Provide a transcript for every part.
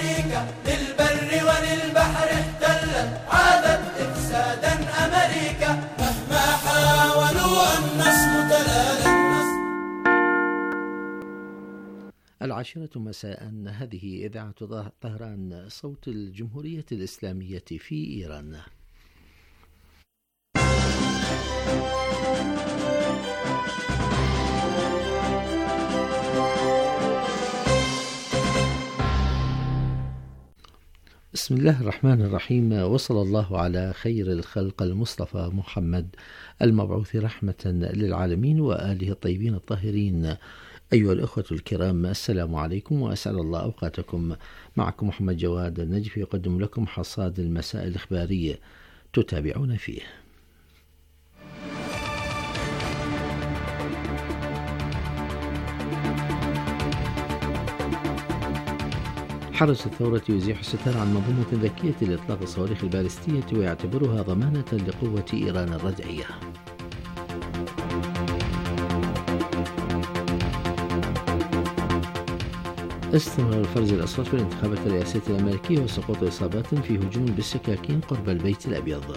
أمريكا للبر وللبحر احتلت، عادت إفسادا أمريكا مهما حاولوا النصر تلالت. 10 مساء. هذه إذاعة طهران، صوت الجمهورية الإسلامية في إيران. بسم الله الرحمن الرحيم، وصلى الله على خير الخلق المصطفى محمد المبعوث رحمة للعالمين وآله الطيبين الطاهرين. أيها الأخوة الكرام، السلام عليكم وأسعد الله أوقاتكم. معكم محمد جواد النجفي يقدم لكم حصاد المساء الإخباري تتابعون فيه. حرس الثورة يزيح الستار عن منظومة ذكية لإطلاق الصواريخ البالستية ويعتبرها ضمانة لقوة إيران الردعية. استمرار فرز الأصوات في الانتخابات الرئاسية الأمريكية وسقوط إصابات في هجوم بالسكاكين قرب البيت الأبيض.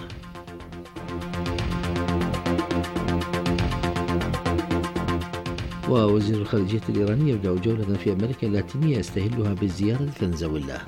ووزير الخارجية الإيراني يبدأ جولة في أمريكا اللاتينية يستهلها بالزيارة لفنزويلا.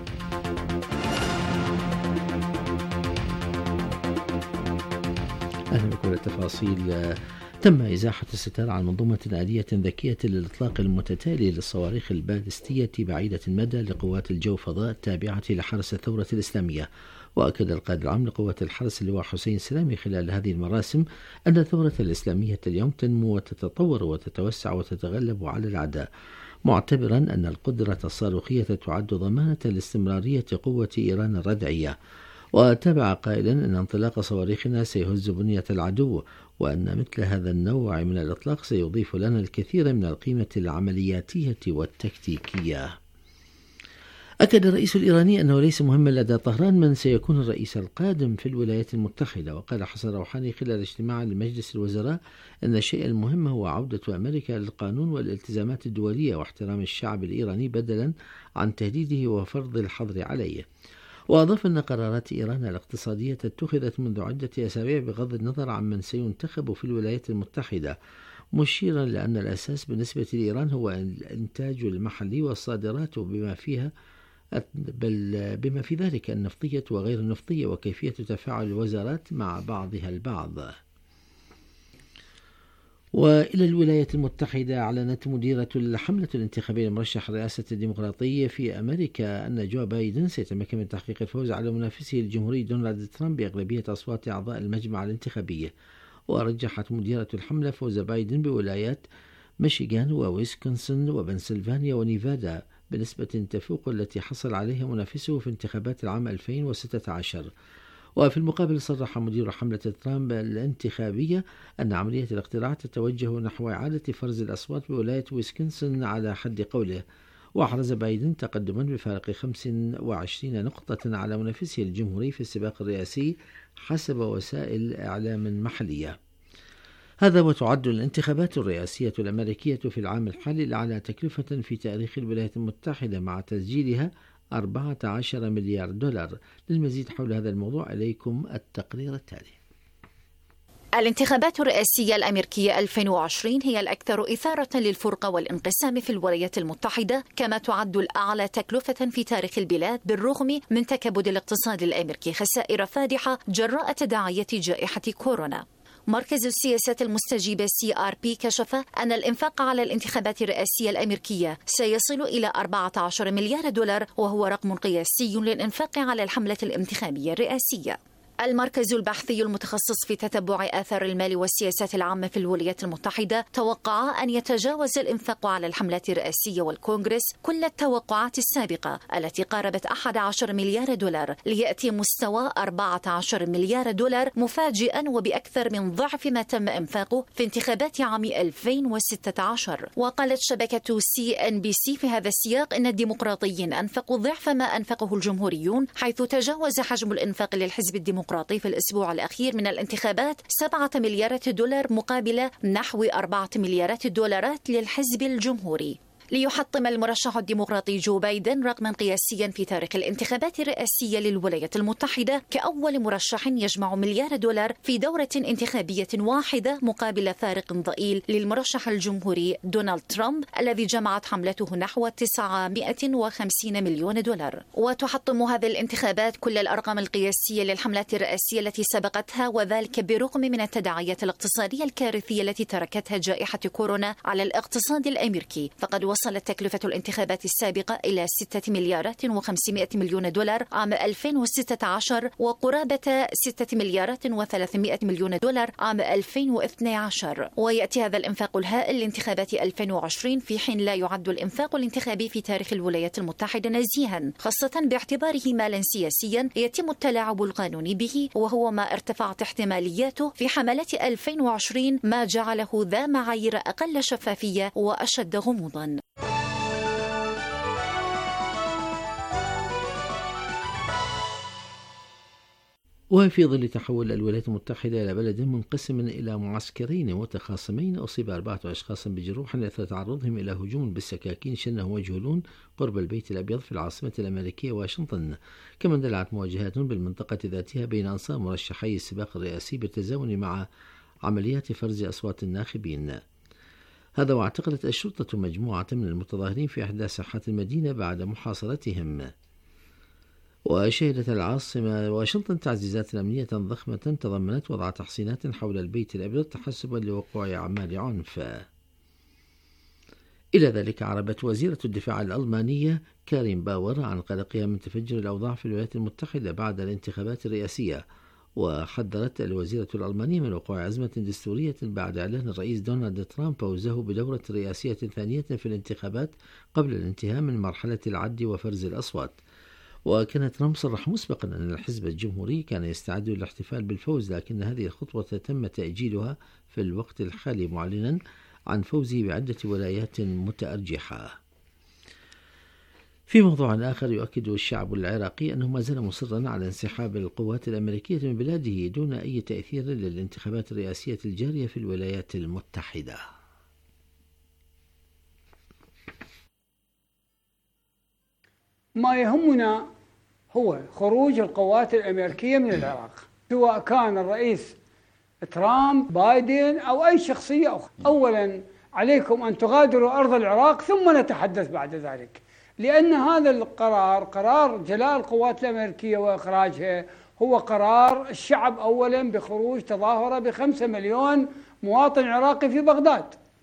أهلا بكل التفاصيل. تم إزاحة الستار عن منظومة آلية ذكية للإطلاق المتتالي للصواريخ البالستية بعيدة المدى لقوات الجو فضاء التابعة لحرس الثورة الإسلامية. وأكد القائد العام لقوات الحرس اللواء حسين سلامي خلال هذه المراسم أن الثورة الإسلامية اليوم تنمو وتتطور وتتوسع وتتغلب على الأعداء، معتبرا أن القدرة الصاروخية تعد ضمانة لاستمرارية قوة إيران الردعية. وتابع قائلا أن انطلاق صواريخنا سيهز بنية العدو، وأن مثل هذا النوع من الإطلاق سيضيف لنا الكثير من القيمة العملياتية والتكتيكية. أكد الرئيس الإيراني أنه ليس مهما لدى طهران من سيكون الرئيس القادم في الولايات المتحدة. وقال حسن روحاني خلال اجتماع لمجلس الوزراء أن الشيء المهم هو عودة أمريكا للقانون والالتزامات الدولية واحترام الشعب الإيراني بدلا عن تهديده وفرض الحظر عليه. وأضاف أن قرارات إيران الاقتصادية اتخذت منذ عدة أسابيع بغض النظر عن من سينتخب في الولايات المتحدة، مشيرا لأن الأساس بالنسبة لإيران هو الإنتاج المحلي والصادرات بما في ذلك النفطية وغير النفطية وكيفية تفاعل الوزارات مع بعضها البعض. وإلى الولايات المتحدة، أعلنت مديرة الحملة الانتخابية لمرشح رئاسة الديمقراطية في أمريكا أن جو بايدن سيتمكن من تحقيق الفوز على منافسه الجمهوري دونالد ترامب بأغلبية أصوات أعضاء المجمع الانتخابي. ورجحت مديرة الحملة فوز بايدن بولايات ميشيغان وويسكونسن وبنسلفانيا ونيفادا بنسبة تفوق التي حصل عليها منافسه في انتخابات العام 2016. وفي المقابل صرح مدير حملة ترامب الانتخابية أن عملية الاقتراع تتوجه نحو إعادة فرز الأصوات بولاية ويسكونسن على حد قوله. وأحرز بايدن تقدما بفارق 25 نقطة على منافسه الجمهوري في السباق الرئاسي حسب وسائل إعلام محلية. هذا وتعد الانتخابات الرئاسية الأمريكية في العام الحالي الأعلى تكلفة في تاريخ الولايات المتحدة مع تسجيلها 14 مليار دولار. للمزيد حول هذا الموضوع إليكم التقرير التالي. الانتخابات الرئاسية الأمريكية 2020 هي الأكثر إثارة للفرقة والانقسام في الولايات المتحدة، كما تعد الأعلى تكلفة في تاريخ البلاد بالرغم من تكبد الاقتصاد الأمريكي خسائر فادحة جراء تداعيات جائحة كورونا. مركز السياسات المستجيبة CRP كشف أن الإنفاق على الانتخابات الرئاسية الأمريكية سيصل إلى 14 مليار دولار، وهو رقم قياسي للإنفاق على الحملة الانتخابية الرئاسية. المركز البحثي المتخصص في تتبع آثار المال والسياسات العامة في الولايات المتحدة توقع أن يتجاوز الإنفاق على الحملات الرئاسية والكونغرس كل التوقعات السابقة التي قاربت 11 مليار دولار، ليأتي مستوى 14 مليار دولار مفاجئا وبأكثر من ضعف ما تم إنفاقه في انتخابات عام 2016. وقالت شبكة CNBC في هذا السياق أن الديمقراطيين أنفقوا ضعف ما أنفقه الجمهوريون، حيث تجاوز حجم الإنفاق للحزب الديمقراطي في الأسبوع الأخير من الانتخابات 7 مليارات دولار مقابل نحو 4 مليارات دولارات للحزب الجمهوري. ليحطم المرشح الديمقراطي جو بايدن رقما قياسيا في تاريخ الانتخابات الرئاسية للولايات المتحدة كأول مرشح يجمع $1 مليار في دورة انتخابية واحدة، مقابل فارق ضئيل للمرشح الجمهوري دونالد ترامب الذي جمعت حملته نحو $950 مليون. وتحطم هذه الانتخابات كل الأرقام القياسية للحملات الرئاسية التي سبقتها، وذلك بالرغم من التداعيات الاقتصادية الكارثية التي تركتها جائحة كورونا على الاقتصاد الأمريكي. فقد وصلت تكلفة الانتخابات السابقة إلى $6 مليارات و500 مليون عام 2016، وقرابة $6 مليارات و300 مليون عام 2012. ويأتي هذا الإنفاق الهائل لانتخابات 2020 في حين لا يعد الإنفاق الانتخابي في تاريخ الولايات المتحدة نزيها، خاصة باعتباره مالا سياسيا يتم التلاعب القانوني به، وهو ما ارتفعت احتمالياته في حملات 2020، ما جعله ذا معايير أقل شفافية وأشد غموضا. وفي ظل تحول الولايات المتحدة إلى بلد منقسم إلى معسكرين متخاصمين، أصيب 4 أشخاص بجروح أثر تعرضهم إلى هجوم بالسكاكين شنه مجهولون قرب البيت الأبيض في العاصمة الأمريكية واشنطن. كما اندلعت مواجهات بالمنطقة ذاتها بين أنصار مرشحي السباق الرئاسي بالتزامن مع عمليات فرز أصوات الناخبين. هذا واعتقلت الشرطة مجموعة من المتظاهرين في إحدى ساحات المدينة بعد محاصرتهم. وشهدت العاصمة واشنطن تعزيزات أمنية ضخمة تضمنت وضع تحصينات حول البيت الأبيض تحسبا لوقوع أعمال عنف. إلى ذلك عربت وزيرة الدفاع الألمانية كارين باور عن قلقها من تفجر الأوضاع في الولايات المتحدة بعد الانتخابات الرئاسية، وحذرت الوزيرة الألمانية من وقوع أزمة دستورية بعد إعلان الرئيس دونالد ترامب فوزه بدورة رئاسية ثانية في الانتخابات قبل الانتهاء من مرحلة العد وفرز الأصوات. وكان ترامب صرح مسبقا أن الحزب الجمهوري كان يستعد للاحتفال بالفوز، لكن هذه الخطوة تم تأجيلها في الوقت الحالي، معلنا عن فوزه بعدة ولايات متأرجحة. في موضوع آخر، يؤكد الشعب العراقي أنه ما زال مصرا على انسحاب القوات الأمريكية من بلاده دون أي تأثير للانتخابات الرئاسية الجارية في الولايات المتحدة. ما يهمنا هو خروج القوات الأمريكية من العراق، سواء كان الرئيس ترامب، بايدن أو أي شخصية أخرى. أولا عليكم أن تغادروا أرض العراق ثم نتحدث بعد ذلك، لأن هذا القرار، قرار جلاء القوات الأمريكية وإخراجها، هو قرار الشعب أولا بخروج تظاهرة ب5 مليون مواطن عراقي في بغداد.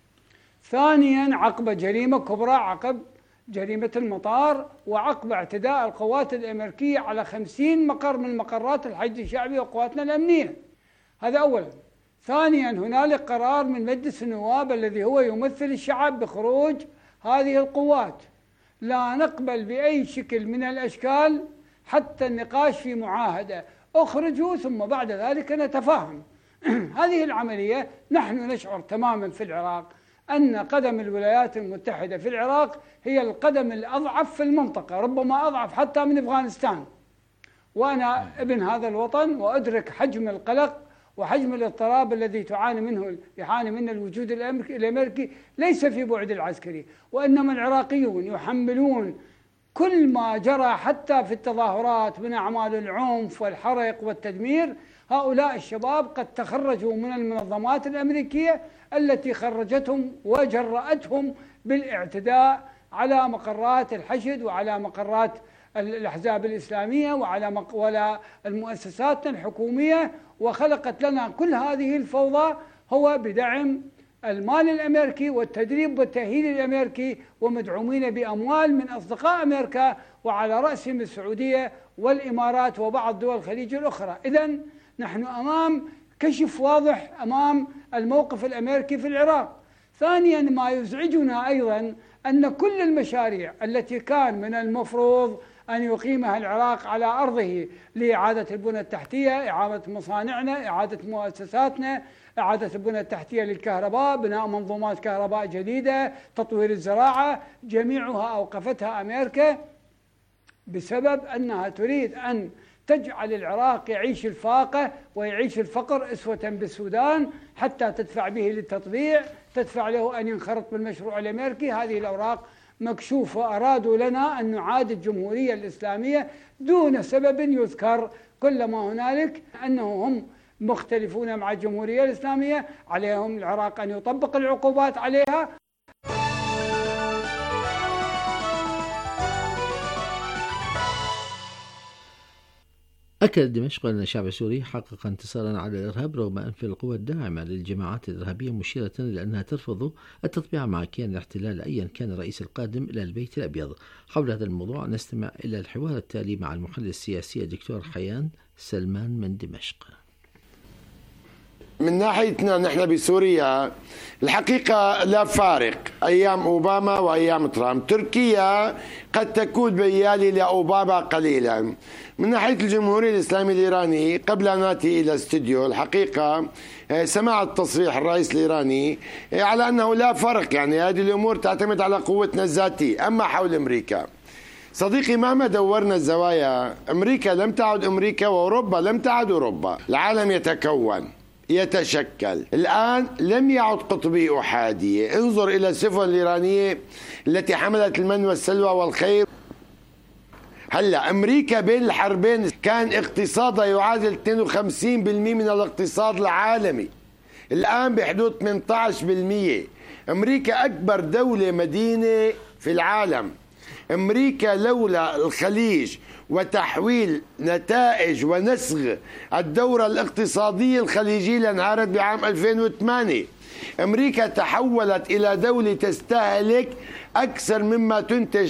ثانيا عقب جريمة كبرى، عقب جريمة المطار، وعقب اعتداء القوات الأمريكية على 50 مقر من مقرات الحشد الشعبي وقواتنا الأمنية. هذا أولا. ثانيا هنالك قرار من مجلس النواب الذي هو يمثل الشعب بخروج هذه القوات. لا نقبل بأي شكل من الأشكال حتى النقاش في معاهدة، اخرجوا ثم بعد ذلك نتفاهم. هذه العملية نحن نشعر تماما في العراق أن قدم الولايات المتحدة في العراق هي القدم الأضعف في المنطقة، ربما أضعف حتى من أفغانستان. وأنا ابن هذا الوطن وأدرك حجم القلق وحجم الاضطراب الذي يعاني منه الوجود الأمريكي، ليس في بعد العسكري، وإنما العراقيون يحملون كل ما جرى حتى في التظاهرات من أعمال العنف والحرق والتدمير. هؤلاء الشباب قد تخرجوا من المنظمات الأمريكية التي خرجتهم وجرأتهم بالاعتداء على مقرات الحشد وعلى مقرات الأحزاب الإسلامية وعلى المؤسسات الحكومية، وخلقت لنا كل هذه الفوضى هو بدعم المال الأمريكي والتدريب والتأهيل الأمريكي، ومدعومين بأموال من أصدقاء أمريكا وعلى رأسهم السعودية والإمارات وبعض دول الخليج الأخرى. إذن نحن أمام كشف واضح أمام الموقف الأمريكي في العراق. ثانيا ما يزعجنا أيضا أن كل المشاريع التي كان من المفروض أن يقيمها العراق على أرضه لإعادة البنى التحتية، إعادة مصانعنا، إعادة مؤسساتنا، إعادة البنى التحتية للكهرباء، بناء منظومات كهرباء جديدة، تطوير الزراعة، جميعها أوقفتها أمريكا بسبب أنها تريد أن تجعل العراق يعيش الفاقة ويعيش الفقر أسوة بالسودان حتى تدفع به للتطبيع، تدفع له أن ينخرط بالمشروع الأمريكي. هذه الأوراق مكشوفة. أرادوا لنا أن نعاد الجمهورية الإسلامية دون سبب يذكر. كل ما هنالك أنه هم مختلفون مع الجمهورية الإسلامية، عليهم العراق أن يطبق العقوبات عليها. أكد دمشق أن الشعب السوري حقق انتصارا على الإرهاب رغم أنف القوى الداعمة للجماعات الإرهابية، مشيرة إلى أنها ترفض التطبيع مع كيان الاحتلال أيا كان الرئيس القادم إلى البيت الأبيض. حول هذا الموضوع نستمع إلى الحوار التالي مع المحلل السياسي الدكتور حيان سلمان من دمشق. من ناحيتنا نحن بسوريا الحقيقة لا فارق أيام أوباما وأيام ترامب. تركيا قد تكون بيالي لأوباما قليلا. من ناحية الجمهورية الإسلامية الإيراني، قبل أن نأتي إلى الاستوديو الحقيقة سمعت تصريح الرئيس الإيراني على أنه لا فرق، يعني هذه الأمور تعتمد على قوتنا الذاتية. أما حول أمريكا صديقي، مهما دورنا الزوايا، أمريكا لم تعد أمريكا وأوروبا لم تعد أوروبا. العالم يتكون يتشكل. الآن لم يعد قطبي أحادية. انظر إلى السفن الإيرانية التي حملت المن والسلوى والخير. هلا أمريكا بين الحربين كان اقتصادها يعادل 52% من الاقتصاد العالمي، الآن بحدود 18%. أمريكا أكبر دولة مدينة في العالم. أمريكا لولا الخليج وتحويل نتائج ونسغ الدورة الاقتصادية الخليجية لانهارت بعام 2008. أمريكا تحولت إلى دولة تستهلك أكثر مما تنتج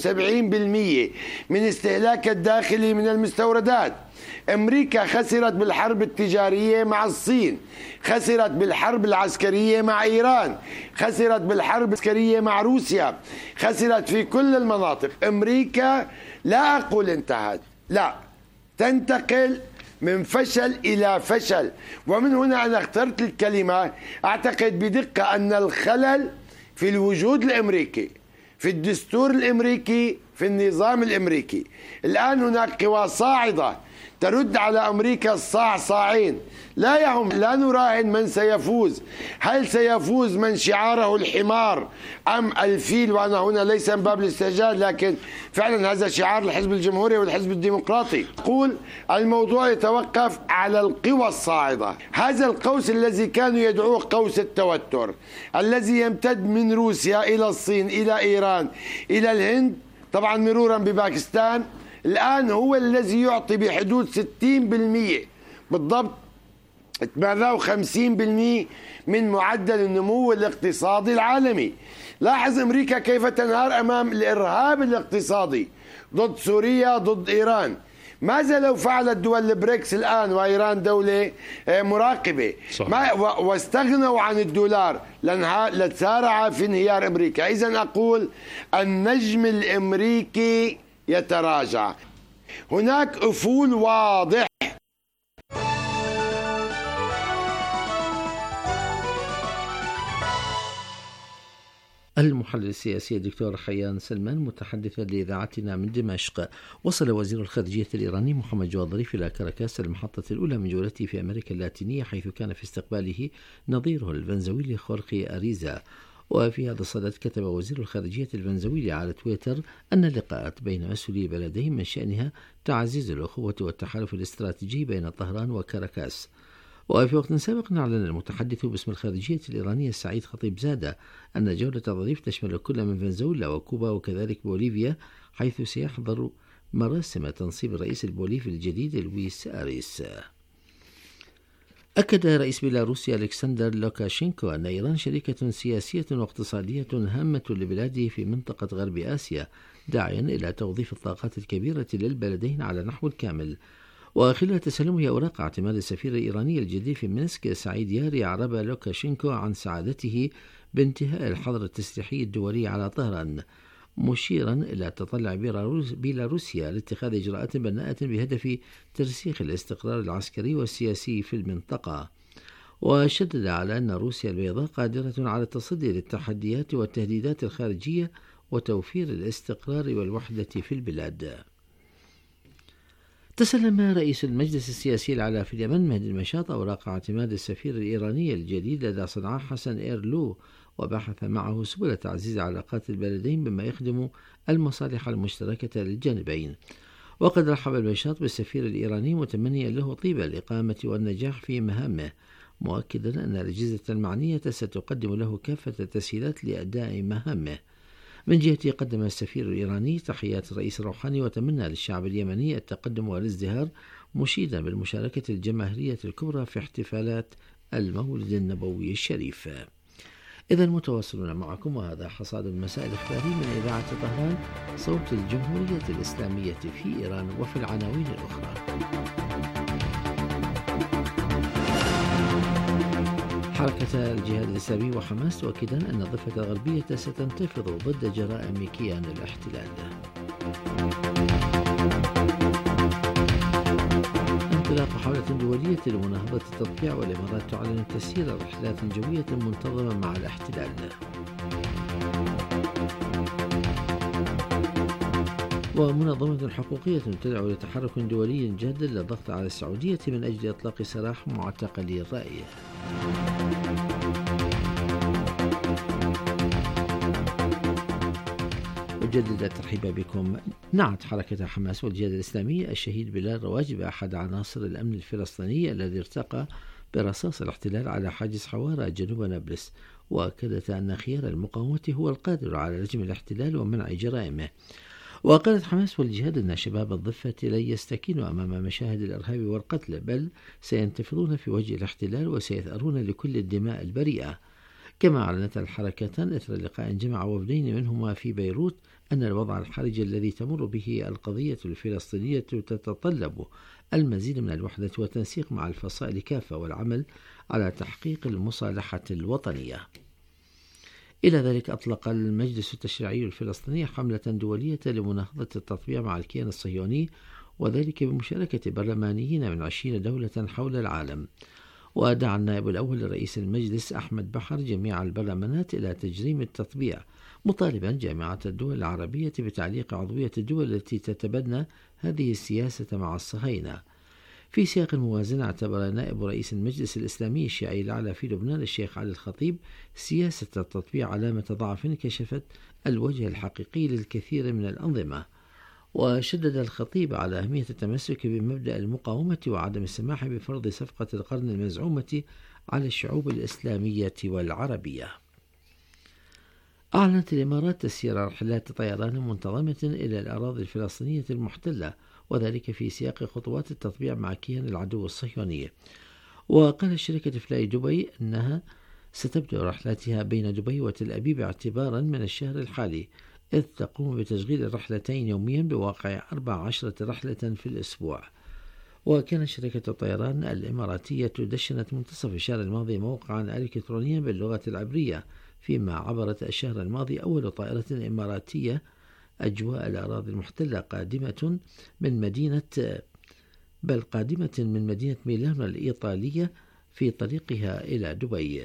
72% من استهلاك الداخلي من المستوردات. أمريكا خسرت بالحرب التجارية مع الصين، خسرت بالحرب العسكرية مع إيران، خسرت بالحرب العسكرية مع روسيا، خسرت في كل المناطق. أمريكا لا أقول انتهت، لا، تنتقل من فشل إلى فشل. ومن هنا أنا اخترت الكلمة، أعتقد بدقة أن الخلل في الوجود الأمريكي، في الدستور الأمريكي، في النظام الأمريكي. الآن هناك قوى صاعدة ترد على أمريكا الصاعين. لا يهم، لا نراهن من سيفوز. هل سيفوز من شعاره الحمار أم الفيل؟ وأنا هنا ليس من باب الاستهجان، لكن فعلا هذا شعار الحزب الجمهوري والحزب الديمقراطي. قول الموضوع يتوقف على القوى الصاعدة. هذا القوس الذي كانوا يدعوه قوس التوتر، الذي يمتد من روسيا إلى الصين إلى إيران إلى الهند، طبعا مرورا بباكستان، الآن هو الذي يعطي بحدود 60% بالضبط 58% من معدل النمو الاقتصادي العالمي. لاحظ أمريكا كيف تنهار أمام الإرهاب الاقتصادي ضد سوريا ضد إيران. ماذا لو فعلت دول البريكس الآن وإيران دولة مراقبة واستغنوا عن الدولار لتسارع في انهيار أمريكا؟ إذن أقول النجم الأمريكي يتراجع. هناك أفول واضح. المحلل السياسي الدكتور حيان سلمان متحدثا لإذاعتنا من دمشق. وصل وزير الخارجية الإيراني محمد جواد ظريف إلى كاراكاس المحطة الأولى من جولته في أمريكا اللاتينية، حيث كان في استقباله نظيره الفنزويلي خورخي أريزا. وفي هذا الصدد كتب وزير الخارجية الفنزويلي على تويتر أن اللقاءات بين مسؤولي البلدين من شأنها تعزيز الأخوة والتحالف الاستراتيجي بين طهران وكاراكاس. وفي وقت سابق أعلن المتحدث باسم الخارجية الإيرانية السعيد خطيب زادة أن جولة ظريف تشمل كل من فنزويلا وكوبا وكذلك بوليفيا، حيث سيحضر مراسم تنصيب الرئيس البوليفي الجديد لويس أريس. أكد رئيس بيلاروسيا ألكسندر لوكاشينكو أن إيران شريكة سياسية واقتصادية هامة لبلاده في منطقة غرب آسيا، داعيا إلى توظيف الطاقات الكبيرة للبلدين على النحو الكامل. وخلال تسلمه أوراق اعتماد السفير الإيراني الجديد في مينسك سعيد ياري، أعرب لوكاشينكو عن سعادته بانتهاء الحظر التسليحي الدولي على طهران، مشيرا إلى تطلع بيلاروسيا لاتخاذ إجراءات بناءة بهدف ترسيخ الاستقرار العسكري والسياسي في المنطقة. وشدد على أن روسيا البيضاء قادرة على التصدي للتحديات والتهديدات الخارجية وتوفير الاستقرار والوحدة في البلاد. تسلم رئيس المجلس السياسي الأعلى في اليمن مهدي المشاط أوراق اعتماد السفير الإيراني الجديد لدى صنعاء حسن إيرلو، وبحث معه سبل تعزيز علاقات البلدين بما يخدم المصالح المشتركة للجانبين. وقد رحب المشاط بالسفير الإيراني متمنيا له طيب الإقامة والنجاح في مهامه، مؤكدا أن الأجهزة المعنية ستقدم له كافة التسهيلات لأداء مهامه. من جهته قدم السفير الإيراني تحيات الرئيس الروحاني وتمنى للشعب اليمني التقدم والازدهار، مشيدا بالمشاركة الجماهيرية الكبرى في احتفالات المولد النبوي الشريف. إذا متواصلون معكم، وهذا حصاد المساء الإخباري من إذاعة طهران صوت الجمهورية الإسلامية في إيران. وفي العناوين الأخرى: حركة الجهاد الإسلامي وحماس تؤكدان أن الضفة الغربية ستنتفض ضد جرائم كيان الاحتلال. انطلاق حملة دولية لمناهضة التطبيع، والإمارات تعلن تسيير رحلات جوية منتظمة مع الاحتلال. ومنظمة حقوقية تدعو لتحرك دولي جاد للضغط على السعودية من أجل إطلاق سراح معتقلي الرأي. أجدد الترحيب بكم. نعت حركة حماس والجهاد الإسلامي الشهيد بلال رواجب أحد عناصر الأمن الفلسطيني الذي ارتقى برصاص الاحتلال على حاجز حوارة جنوب نابلس، وأكدت أن خيار المقاومة هو القادر على رجم الاحتلال ومنع جرائمه. وقالت حماس والجهاد أن شباب الضفة لن يستكينوا أمام مشاهد الإرهاب والقتل، بل سينتفضون في وجه الاحتلال وسيثأرون لكل الدماء البريئة. كما أعلنت الحركتان إثر لقاء جمع وفدين منهما في بيروت أن الوضع الحرج الذي تمر به القضية الفلسطينية تتطلب المزيد من الوحدة والتنسيق مع الفصائل كافة والعمل على تحقيق المصالحة الوطنية. إلى ذلك أطلق المجلس التشريعي الفلسطيني حملة دولية لمناهضة التطبيع مع الكيان الصهيوني، وذلك بمشاركة برلمانيين من 20 دولة حول العالم. ودعا النائب الأول لرئيس المجلس أحمد بحر جميع البرلمانات إلى تجريم التطبيع، مطالبا جامعة الدول العربية بتعليق عضوية الدول التي تتبنى هذه السياسة مع الصهاينة. في سياق الموازنة، اعتبر نائب رئيس المجلس الإسلامي الشيعي الأعلى في لبنان الشيخ علي الخطيب سياسة التطبيع علامة ضعف كشفت الوجه الحقيقي للكثير من الأنظمة. وشدد الخطيب على أهمية التمسك بمبدأ المقاومة وعدم السماح بفرض صفقة القرن المزعومة على الشعوب الإسلامية والعربية. أعلنت الإمارات تسيير رحلات طيران منتظمة إلى الأراضي الفلسطينية المحتلة، وذلك في سياق خطوات التطبيع مع كيان العدو الصهيوني. وقالت شركة فلاي دبي أنها ستبدأ رحلاتها بين دبي وتل أبيب اعتبارا من الشهر الحالي، إذ تقوم بتشغيل رحلتين يوميا بواقع 14 رحلة في الأسبوع. وكانت شركة الطيران الإماراتية دشنت منتصف الشهر الماضي موقعا إلكترونيا باللغة العبرية، فيما عبرت الشهر الماضي أول طائرة إماراتية أجواء الأراضي المحتلة قادمة من مدينة ميلانو الإيطالية في طريقها إلى دبي.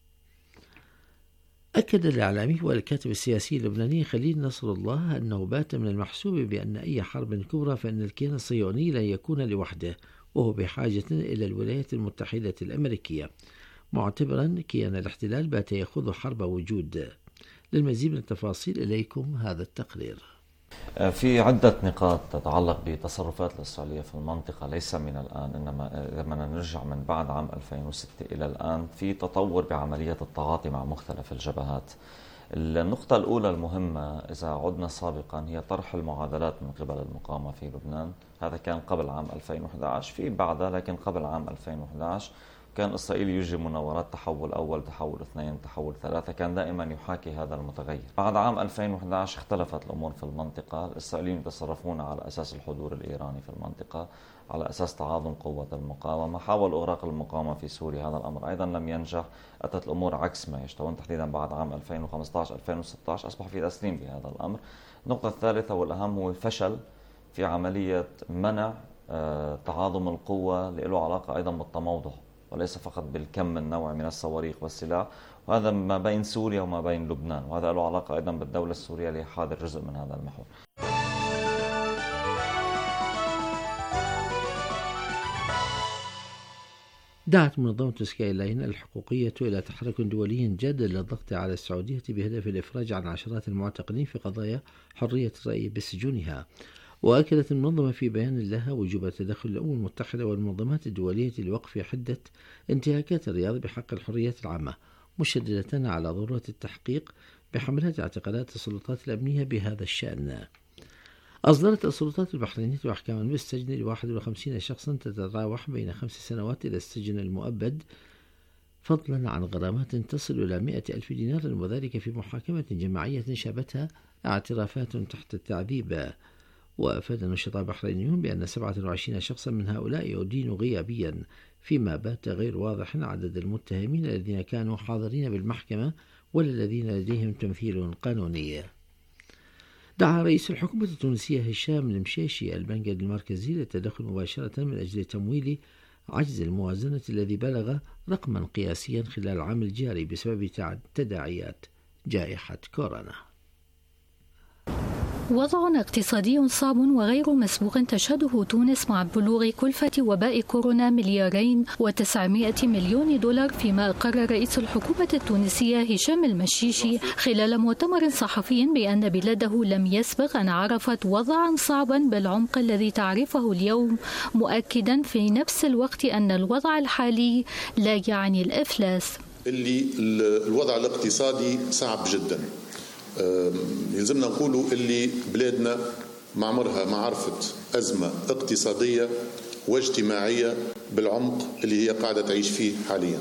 أكد الإعلامي والكاتب السياسي اللبناني خليل نصر الله أنه بات من المحسوب بأن أي حرب كبرى فإن الكيان الصهيوني لن يكون لوحده، وهو بحاجة إلى الولايات المتحدة الأمريكية، معتبرا كيان الاحتلال بات يخوض حرب وجود. للمزيد من التفاصيل إليكم هذا التقرير. في عدة نقاط تتعلق بتصرفات الإسرائيلية في المنطقة، ليس من الآن، إنما لما نرجع من بعد عام 2006 إلى الآن في تطور بعملية التعاطي مع مختلف الجبهات. النقطة الأولى المهمة إذا عدنا سابقا هي طرح المعادلات من قبل المقاومة في لبنان. هذا كان قبل عام 2011، في بعدها لكن قبل عام 2011 كان إسرائيل يجري مناورات تحول أول، تحول 2، تحول 3، كان دائما يحاكي هذا المتغير. بعد عام 2011 اختلفت الأمور في المنطقة، الإسرائيليين يتصرفون على أساس الحضور الإيراني في المنطقة، على أساس تعاظم قوة المقاومة. حاولوا إغراق المقاومة في سوريا، هذا الأمر أيضا لم ينجح، أتت الأمور عكس ما يشتهون. تحديدا بعد عام 2015-2016 أصبح في تسليم بهذا الأمر. النقطة الثالثة والأهم هو الفشل في عملية منع تعاظم القوة، له علاقة أيضا بالتموضع وليس فقط بالكم النوعي من الصواريخ والسلاح، وهذا ما بين سوريا وما بين لبنان، وهذا له علاقة أيضا بالدولة السورية اللي حاضر جزء من هذا المحور. دعت منظمة سكاي لاين الحقوقية إلى تحرك دولي جاد للضغط على السعودية بهدف الإفراج عن عشرات المعتقلين في قضايا حرية الرأي بسجونها. وأكدت المنظمة في بيان لها وجوب تدخل الأمم المتحدة والمنظمات الدولية لوقف حدة انتهاكات الرياض بحق الحريات العامة، مشددة على ضرورة التحقيق بحملات اعتقالات السلطات الأمنية بهذا الشأن. أصدرت السلطات البحرينية أحكاما بالسجن ل 51 شخصا تتراوح بين 5 سنوات إلى السجن المؤبد، فضلا عن غرامات تصل إلى 100,000 دينار، وذلك في محاكمة جماعية شابتها اعترافات تحت التعذيب. وأفاد النشطاء البحرينيون بأن 27 شخصا من هؤلاء أدينوا غيابيا، فيما بات غير واضح عدد المتهمين الذين كانوا حاضرين بالمحكمة ولا الذين لديهم تمثيل قانوني. دعا رئيس الحكومة التونسية هشام المشيشي البنك المركزي للتدخل مباشرة من أجل تمويل عجز الموازنة الذي بلغ رقما قياسيا خلال العام الجاري بسبب تداعيات جائحة كورونا. وضع اقتصادي صعب وغير مسبوق تشهده تونس مع بلوغ كلفة وباء كورونا $2,900,000,000، فيما أقر رئيس الحكومة التونسية هشام المشيشي خلال مؤتمر صحفي بأن بلاده لم يسبق أن عرفت وضعا صعبا بالعمق الذي تعرفه اليوم، مؤكدا في نفس الوقت أن الوضع الحالي لا يعني الإفلاس. الوضع الاقتصادي صعب جدا، يلزمنا نقولوا اللي بلادنا ما عمرها ما عرفت أزمة اقتصادية واجتماعية بالعمق اللي هي قاعدة تعيش فيه حاليا.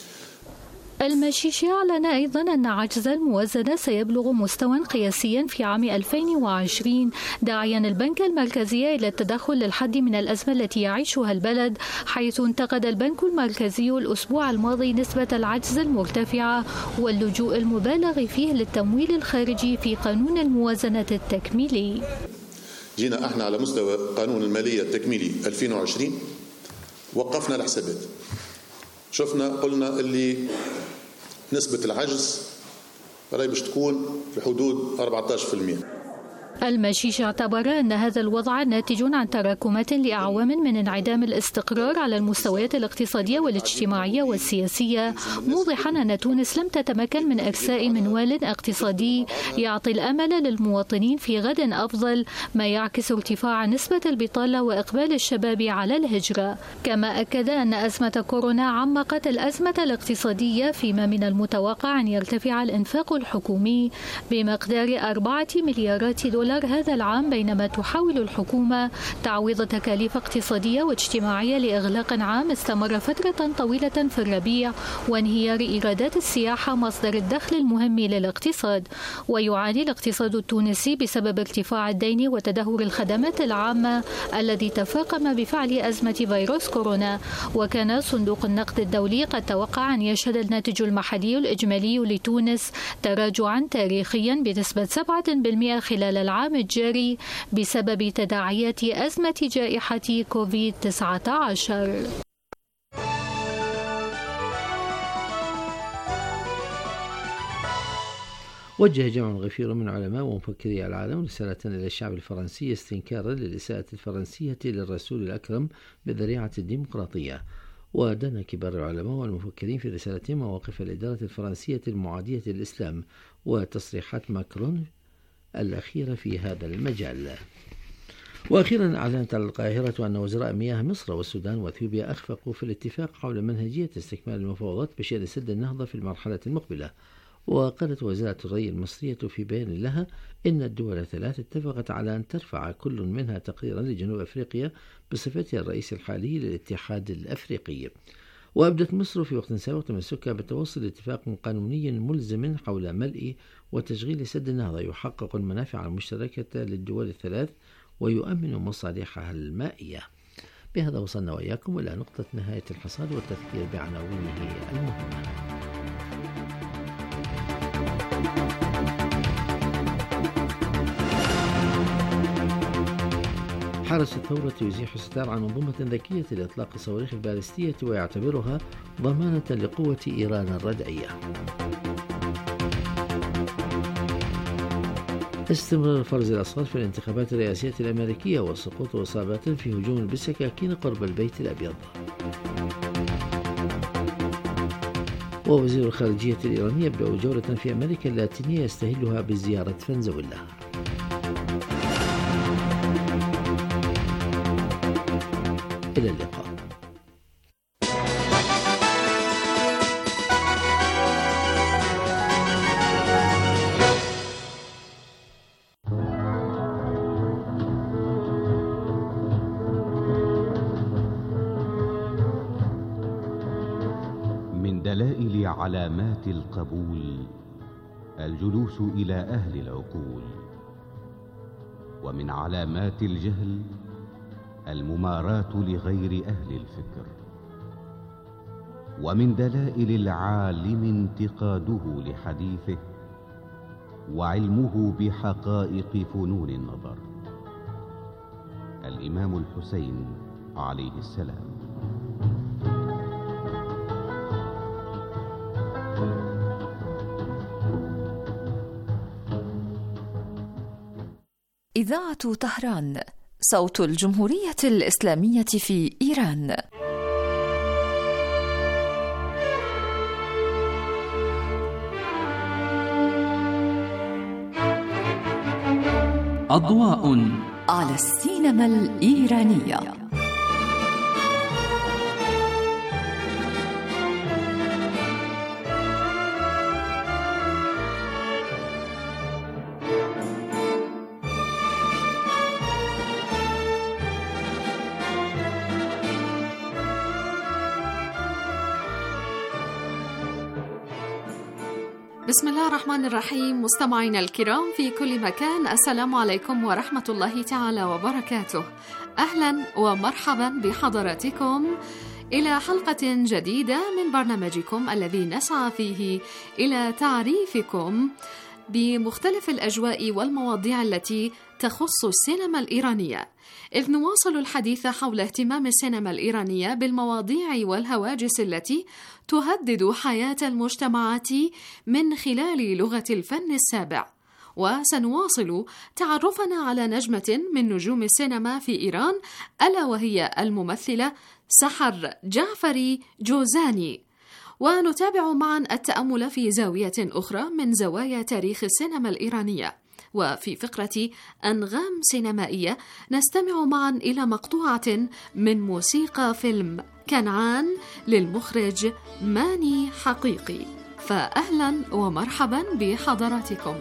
المشيشي أعلن أيضا أن عجز الموازنة سيبلغ مستوى قياسيا في عام 2020، داعيا البنك المركزي إلى التدخل للحد من الأزمة التي يعيشها البلد، حيث انتقد البنك المركزي الأسبوع الماضي نسبة العجز المرتفعة واللجوء المبالغ فيه للتمويل الخارجي في قانون الموازنة التكميلي. جينا احنا على مستوى قانون المالية التكميلي 2020 وقفنا الحسابات، شفنا قلنا اللي نسبة العجز راهي باش تكون في حدود 14%. المشيشي اعتبر أن هذا الوضع ناتج عن تراكمات لأعوام من انعدام الاستقرار على المستويات الاقتصادية والاجتماعية والسياسية، موضحا أن تونس لم تتمكن من إرساء منوال اقتصادي يعطي الأمل للمواطنين في غد أفضل، ما يعكس ارتفاع نسبة البطالة وإقبال الشباب على الهجرة. كما أكد أن أزمة كورونا عمقت الأزمة الاقتصادية، فيما من المتوقع أن يرتفع الإنفاق الحكومي بمقدار 4 مليارات دولار هذا العام، بينما تحاول الحكومة تعويض تكاليف اقتصادية واجتماعية لإغلاق عام استمر فترة طويلة في الربيع وانهيار إيرادات السياحة مصدر الدخل المهم للاقتصاد. ويعاني الاقتصاد التونسي بسبب ارتفاع الدين وتدهور الخدمات العامة الذي تفاقم بفعل أزمة فيروس كورونا. وكان صندوق النقد الدولي قد توقع أن يشهد الناتج المحلي الإجمالي لتونس تراجعا تاريخيا بنسبة 7% خلال العام الجاري بسبب تداعيات أزمة جائحة كوفيد-19. وجه جمع غفير من علماء ومفكري العالم رسالة إلى الشعب الفرنسي استنكارا للإساءة الفرنسية للرسول الأكرم بذريعة الديمقراطية. ودان كبار العلماء والمفكرين في رسالتهم مواقف الإدارة الفرنسية المعادية للإسلام وتصريحات ماكرون الأخيرة في هذا المجال. وأخيرا أعلنت القاهرة أن وزراء مياه مصر والسودان وأثيوبيا أخفقوا في الاتفاق حول منهجية استكمال المفاوضات بشأن سد النهضة في المرحلة المقبلة. وقالت وزارة الري المصرية في بيان لها إن الدول الثلاث اتفقت على أن ترفع كل منها تقريرا لجنوب أفريقيا بصفتها الرئيس الحالي للاتحاد الأفريقي. وأبدت مصر في وقت سابق تمسكها بالتوصل لاتفاق قانوني ملزم حول ملء وتشغيل سد النهضة يحقق المنافع المشتركة للدول الثلاث ويؤمن مصالحها المائية. بهذا وصلنا وإياكم إلى نقطة نهاية الحصاد والتذكير بعناوينه المهمة. حرس الثورة يزيح الستار عن منظومة ذكية لإطلاق الصواريخ البالستية ويعتبرها ضمانة لقوة إيران الردعية. استمرار فرز الأصوات في الانتخابات الرئاسية الأمريكية وسقوط إصابات في هجوم بالسكاكين قرب البيت الأبيض. ووزير الخارجية الإيراني يبدأ جولة في أمريكا اللاتينية يستهلها بزيارة فنزويلا. إلى اللقاء. من دلائل علامات القبول الجلوس إلى أهل العقول، ومن علامات الجهل المماراة لغير أهل الفكر، ومن دلائل العالم انتقاده لحديثه وعلمه بحقائق فنون النظر. الإمام الحسين عليه السلام. إذاعة طهران، صوت الجمهورية الإسلامية في إيران. أضواء على السينما الإيرانية. بسم الله الرحمن الرحيم. مستمعينا الكرام في كل مكان، السلام عليكم ورحمة الله تعالى وبركاته. أهلا ومرحبا بحضراتكم إلى حلقة جديدة من برنامجكم الذي نسعى فيه إلى تعريفكم بمختلف الأجواء والمواضيع التي تخص السينما الإيرانية، إذ نواصل الحديث حول اهتمام السينما الإيرانية بالمواضيع والهواجس التي تهدد حياة المجتمعات من خلال لغة الفن السابع. وسنواصل تعرفنا على نجمة من نجوم السينما في إيران، ألا وهي الممثلة سحر جعفري جوزاني، ونتابع معا التأمل في زاوية أخرى من زوايا تاريخ السينما الإيرانية. وفي فقرة أنغام سينمائية نستمع معا إلى مقطوعة من موسيقى فيلم كنعان للمخرج ماني حقيقي. فأهلا ومرحبا بحضراتكم.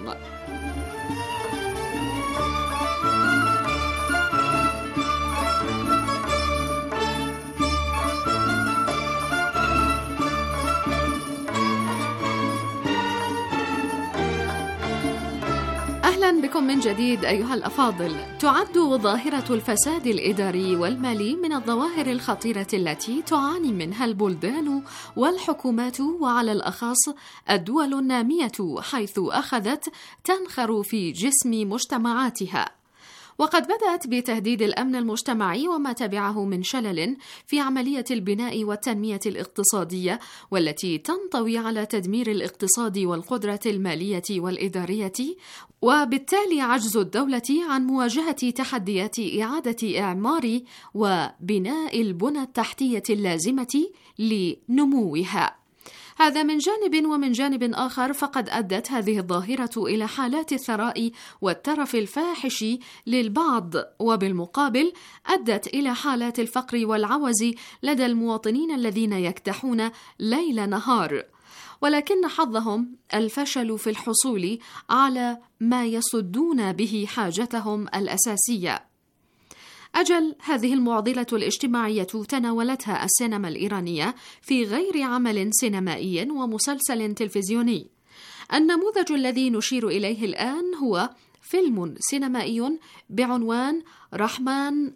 أهلا بكم من جديد أيها الأفاضل. تعد ظاهرة الفساد الإداري والمالي من الظواهر الخطيرة التي تعاني منها البلدان والحكومات، وعلى الأخص الدول النامية، حيث أخذت تنخر في جسم مجتمعاتها. وقد بدأت بتهديد الأمن المجتمعي وما تبعه من شلل في عملية البناء والتنمية الاقتصادية، والتي تنطوي على تدمير الاقتصاد والقدرة المالية والإدارية، وبالتالي عجز الدولة عن مواجهة تحديات إعادة إعمار وبناء البنى التحتية اللازمة لنموها. هذا من جانب، ومن جانب آخر فقد أدت هذه الظاهرة إلى حالات الثراء والترف الفاحش للبعض، وبالمقابل أدت إلى حالات الفقر والعوز لدى المواطنين الذين يكدحون ليل نهار، ولكن حظهم الفشل في الحصول على ما يسدون به حاجتهم الأساسية. أجل هذه المعضلة الاجتماعية تناولتها السينما الإيرانية في غير عمل سينمائي ومسلسل تلفزيوني. النموذج الذي نشير إليه الآن هو فيلم سينمائي بعنوان رحمان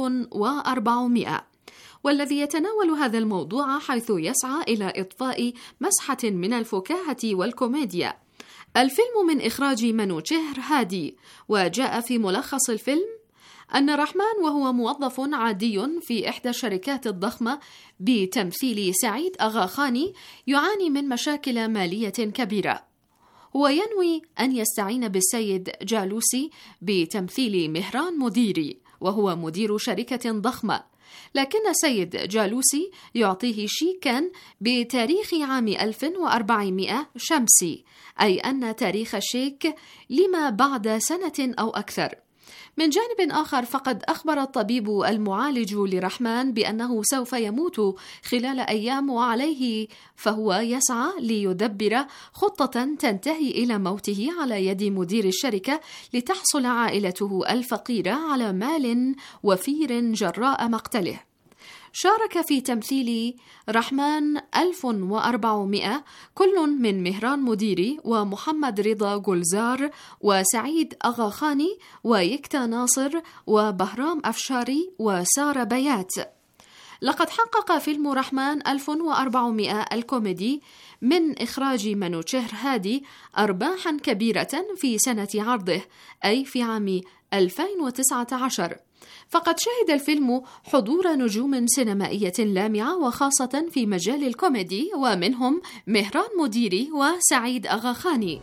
1400، والذي يتناول هذا الموضوع حيث يسعى إلى إضفاء مسحة من الفكاهة والكوميديا. الفيلم من إخراج منوچهر هادي، وجاء في ملخص الفيلم أن رحمان، وهو موظف عادي في إحدى الشركات الضخمة بتمثيل سعيد أغاخاني، يعاني من مشاكل مالية كبيرة، وينوي أن يستعين بالسيد جالوسي بتمثيل مهران مديري، وهو مدير شركة ضخمة، لكن سيد جالوسي يعطيه شيكاً بتاريخ عام 1400 شمسي، أي أن تاريخ الشيك لما بعد سنة أو أكثر. من جانب آخر فقد أخبر الطبيب المعالج لرحمن بأنه سوف يموت خلال أيام، وعليه فهو يسعى ليدبر خطة تنتهي إلى موته على يد مدير الشركة لتحصل عائلته الفقيرة على مال وفير جراء مقتله. شارك في تمثيل رحمن 1400 كل من مهران مديري ومحمد رضا جلزار وسعيد أغاخاني ويكتا ناصر وبهرام أفشاري وسارة بيات. لقد حقق فيلم رحمن 1400 الكوميدي من إخراج منوتشهر هادي أرباحا كبيرة في سنة عرضه، أي في عام 2019. فقد شهد الفيلم حضور نجوم سينمائية لامعة وخاصة في مجال الكوميدي، ومنهم مهران مديري وسعيد أغاخاني.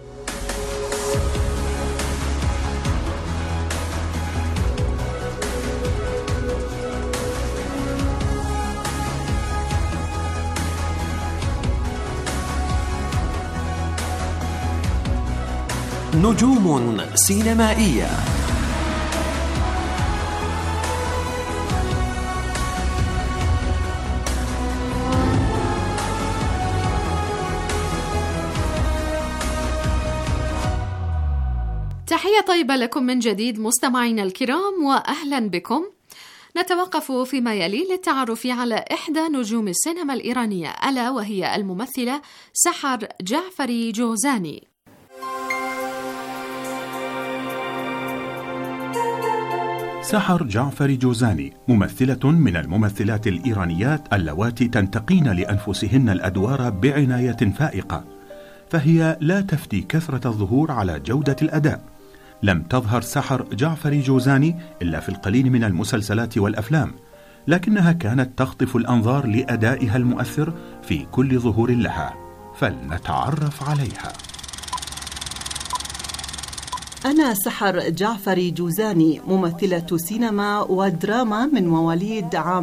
نجوم سينمائية. تحية طيبة لكم من جديد مستمعينا الكرام، وأهلا بكم. نتوقف فيما يلي للتعرف على إحدى نجوم السينما الإيرانية، ألا وهي الممثلة سحر جعفري جوزاني. سحر جعفري جوزاني ممثلة من الممثلات الإيرانيات اللواتي تنتقين لأنفسهن الأدوار بعناية فائقة، فهي لا تفتي كثرة الظهور على جودة الأداء. لم تظهر سحر جعفري جوزاني إلا في القليل من المسلسلات والأفلام، لكنها كانت تخطف الأنظار لأدائها المؤثر في كل ظهور لها، فلنتعرف عليها. أنا سحر جعفري جوزاني، ممثلة سينما ودراما من مواليد عام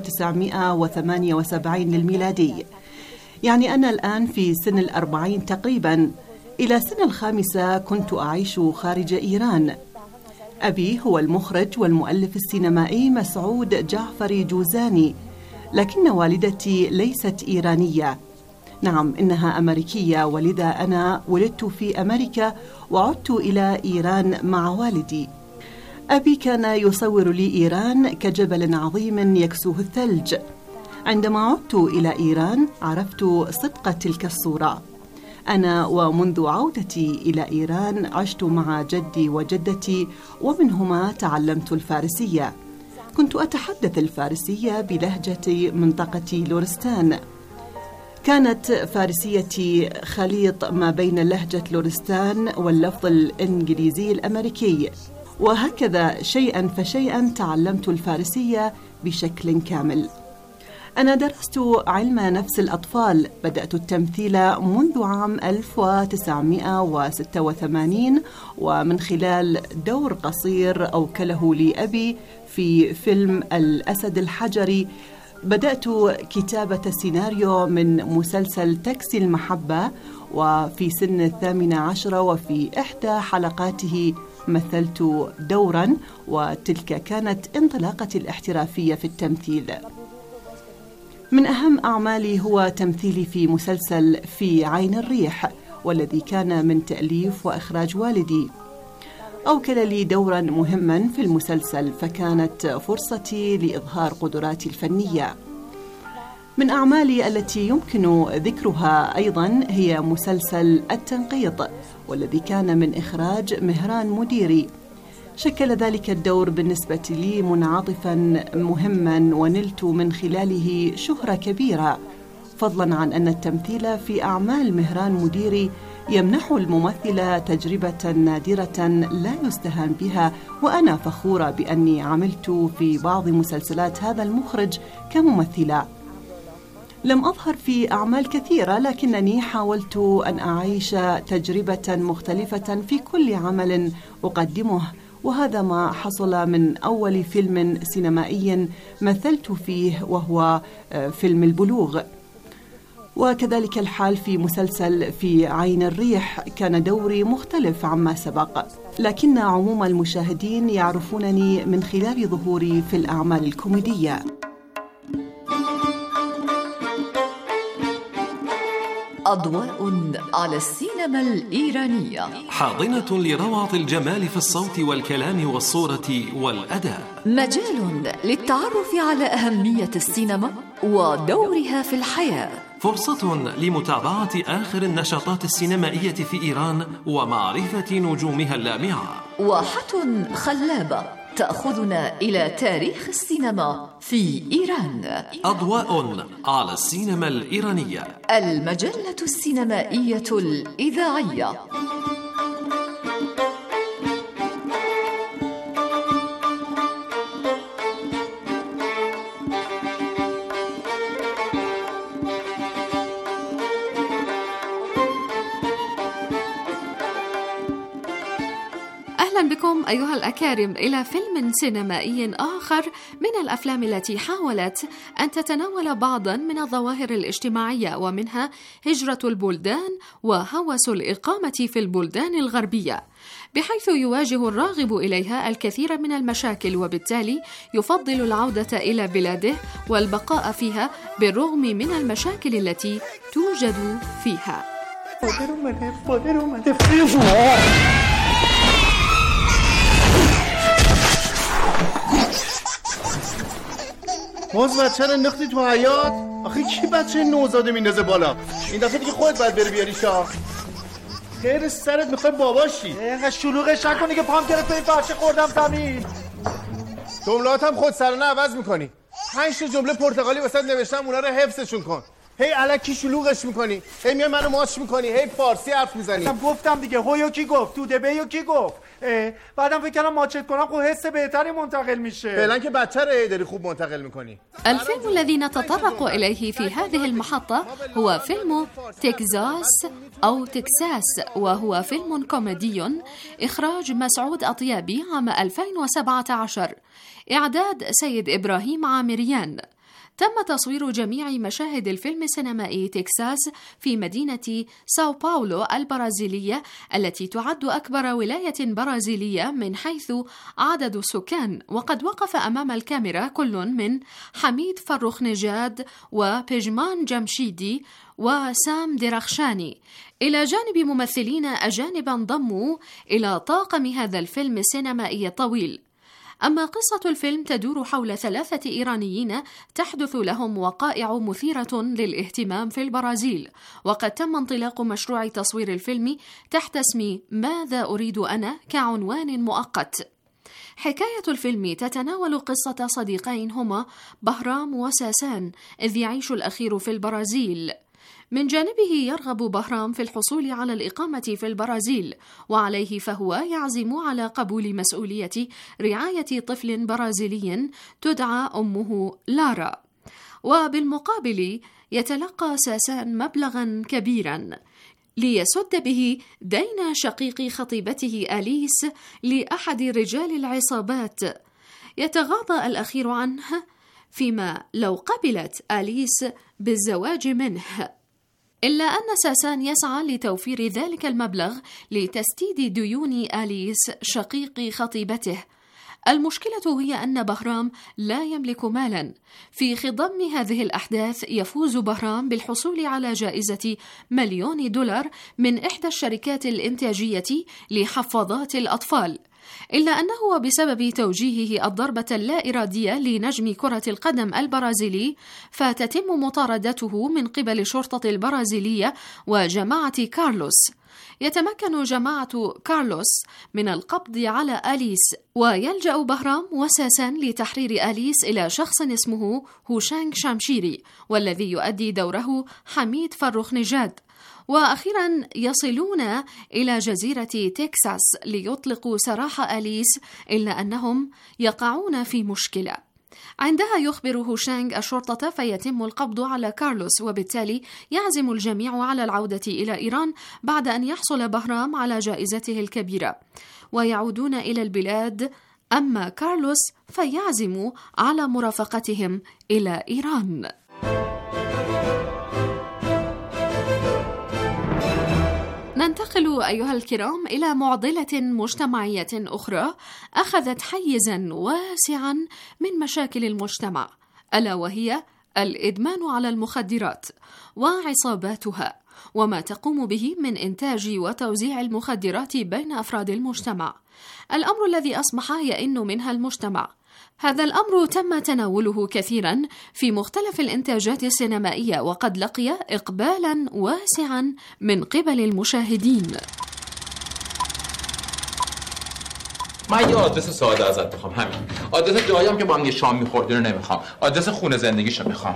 1978 للميلادي، يعني أنا الآن في سن 40 تقريبا. إلى سن 5 كنت أعيش خارج إيران. أبي هو المخرج والمؤلف السينمائي مسعود جعفري جوزاني، لكن والدتي ليست إيرانية، نعم إنها أمريكية، ولذا أنا ولدت في أمريكا وعدت إلى إيران مع والدي. أبي كان يصور لي إيران كجبل عظيم يكسوه الثلج. عندما عدت إلى إيران عرفت صدق تلك الصورة. أنا ومنذ عودتي إلى إيران عشت مع جدي وجدتي، ومنهما تعلمت الفارسية. كنت أتحدث الفارسية بلهجة منطقة لورستان. كانت فارسيتي خليط ما بين لهجة لورستان واللفظ الإنجليزي الأمريكي، وهكذا شيئا فشيئا تعلمت الفارسية بشكل كامل. أنا درست علم نفس الأطفال، بدأت التمثيل منذ عام 1986، ومن خلال دور قصير أوكله لي أبي في فيلم الأسد الحجري بدأت كتابة سيناريو من مسلسل تاكسي المحبة، وفي سن 18 وفي إحدى حلقاته مثلت دورا، وتلك كانت انطلاقتي الاحترافية في التمثيل. من أهم أعمالي هو تمثيلي في مسلسل في عين الريح، والذي كان من تأليف وإخراج والدي. أوكل لي دورا مهما في المسلسل، فكانت فرصتي لإظهار قدراتي الفنية. من أعمالي التي يمكن ذكرها أيضا هي مسلسل التنقيط، والذي كان من إخراج مهران مديري. شكل ذلك الدور بالنسبة لي منعطفا مهما، ونلت من خلاله شهرة كبيرة، فضلا عن أن التمثيل في أعمال مهران مديري يمنح الممثل تجربة نادرة لا يستهان بها، وأنا فخورة بأني عملت في بعض مسلسلات هذا المخرج كممثلة. لم أظهر في أعمال كثيرة، لكنني حاولت أن أعيش تجربة مختلفة في كل عمل أقدمه، وهذا ما حصل من أول فيلم سينمائي مثلت فيه، وهو فيلم البلوغ. وكذلك الحال في مسلسل في عين الريح، كان دوري مختلف عما سبق، لكن عموم المشاهدين يعرفونني من خلال ظهوري في الأعمال الكوميدية. أضواء على السينما الإيرانية، حاضنة لروعة الجمال في الصوت والكلام والصورة والأداء، مجال للتعرف على أهمية السينما ودورها في الحياة، فرصة لمتابعة آخر النشاطات السينمائية في إيران ومعرفة نجومها اللامعة، واحة خلابة تأخذنا إلى تاريخ السينما في إيران. أضواء على السينما الإيرانية، المجلة السينمائية الإذاعية. بكم أيها الأكارم إلى فيلم سينمائي آخر من الأفلام التي حاولت أن تتناول بعضا من الظواهر الاجتماعية، ومنها هجرة البلدان وهوس الإقامة في البلدان الغربية، بحيث يواجه الراغب إليها الكثير من المشاكل، وبالتالي يفضل العودة إلى بلاده والبقاء فيها بالرغم من المشاكل التي توجد فيها. باز بچه رو انداختی تو حیاط؟ آخه کی بچه نوزاده میندازه بالا؟ این دفعه دیگه خودت باید بری بیاری شاه. خیر سرت میخوای باباشی. اینقدر شلوغش نکنی که پام گرفته این فرشه خوردم زمین. جملات هم خود سرانه عوض میکنی. 5 جمله پرتغالی واسه نوشتم، اونا رو حفظشون کن. هی الکی شلوغش میکنی، هی میای منو ماچ میکنی، هی فارسی حرف میزنی. گفتم دیگه، هویو کی گفت؟ تو دبیو کی گفت؟ بعدم فکر کنم ماچت کنم خب حس بهتری منتقل میشه. فعلا که بچه رو داری خوب منتقل میکنی. الفيلم الذي نتطرق إليه في هذه المحطة هو فيلم تكزاس أو تكساس، وهو فيلم كوميدي إخراج مسعود أطيابي عام 2017، إعداد سيد إبراهيم عامريان. تم تصوير جميع مشاهد الفيلم السينمائي تكساس في مدينة ساو باولو البرازيلية، التي تعد أكبر ولاية برازيلية من حيث عدد السكان، وقد وقف أمام الكاميرا كل من حميد فرخنجاد وبيجمان جمشيدي وسام درخشاني، إلى جانب ممثلين أجانب انضموا إلى طاقم هذا الفيلم السينمائي الطويل. أما قصة الفيلم تدور حول 3 إيرانيين تحدث لهم وقائع مثيرة للاهتمام في البرازيل، وقد تم انطلاق مشروع تصوير الفيلم تحت اسم ماذا أريد أنا كعنوان مؤقت. حكاية الفيلم تتناول قصة صديقين هما بهرام وساسان، إذ يعيش الأخير في البرازيل. من جانبه يرغب بهرام في الحصول على الإقامة في البرازيل، وعليه فهو يعزم على قبول مسؤولية رعاية طفل برازيلي تدعى أمه لارا. وبالمقابل يتلقى ساسان مبلغا كبيرا ليسد به دين شقيق خطيبته أليس لأحد رجال العصابات، يتغاضى الأخير عنه فيما لو قبلت أليس بالزواج منه، إلا أن ساسان يسعى لتوفير ذلك المبلغ لتسديد ديون أليس شقيق خطيبته. المشكلة هي أن بهرام لا يملك مالا. في خضم هذه الأحداث يفوز بهرام بالحصول على جائزة $1,000,000 من إحدى الشركات الإنتاجية لحفاضات الأطفال، إلا أنه بسبب توجيهه الضربة اللا إرادية لنجم كرة القدم البرازيلي فتتم مطاردته من قبل الشرطة البرازيلية وجماعة كارلوس. يتمكن جماعة كارلوس من القبض على أليس، ويلجأ بهرام وساسان لتحرير أليس إلى شخص اسمه هوشانغ شامشيري، والذي يؤدي دوره حميد فرخنجاد. وأخيرا يصلون إلى جزيرة تكساس ليطلقوا سراح أليس، إلا أنهم يقعون في مشكلة. عندها يخبر هوشانغ الشرطة فيتم القبض على كارلوس، وبالتالي يعزم الجميع على العودة إلى إيران بعد أن يحصل بهرام على جائزته الكبيرة، ويعودون إلى البلاد. أما كارلوس فيعزم على مرافقتهم إلى إيران. ننتقل أيها الكرام إلى معضلة مجتمعية أخرى أخذت حيزاً واسعاً من مشاكل المجتمع، ألا وهي الإدمان على المخدرات وعصاباتها، وما تقوم به من إنتاج وتوزيع المخدرات بين أفراد المجتمع، الأمر الذي أصبح يئن منها المجتمع. هذا الأمر تم تناوله كثيرا في مختلف الإنتاجات السينمائية، وقد لقي إقبالا واسعا من قبل المشاهدين. من یه آدرس ساده ازت میخوام، همین آدرس جاییم که با هم یه شام میخوردی رو نمیخوام، آدرس خونه زندگیشو میخوام،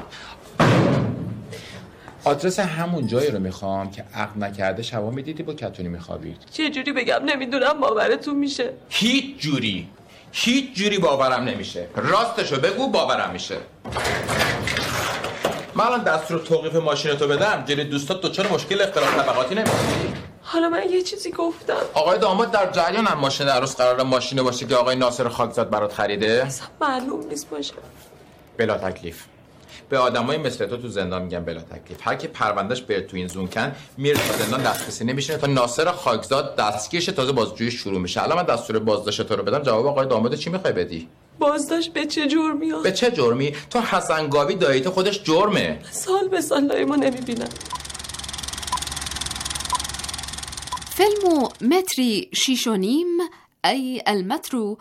آدرس همون جایی رو میخوام که عقد نکرده شبا میدیدی با کتونی میخوابید. چه جوری بگم نمیدونم باورتون میشه. هیچ جوری باورم نمیشه. راستشو بگو باورم میشه. من الان دستور توقیف ماشینتو بدم جلوی دوستات دچار مشکل اختلاف طبقاتی نمیشی؟ حالا من یه چیزی گفتم. آقای داماد در جریان هم ماشین عروس قراره ماشینه باشه که آقای ناصر خاکزاد برات خریده؟ اصلا معلوم نیست باشه. بلا تکلیف. به آدمای مثل تو زندان میگن بلا تکلیف. هر کی پروندهش بره تو این زونکن میره تو زندان دسترسی نمیشه تا ناصر خاکزاد دستگیرش تازه بازجویی شروع میشه. الان من دستور بازداشت تو رو بدم، جواب آقای داماد چی میخوای بدی؟ بازداشت به چه جرمی؟ به چه جرمی؟ تو حسن گاوی داییت خودش جرمه. سال به سال دایی ما نمیبینن. فيلم متري 6.5 أي المترو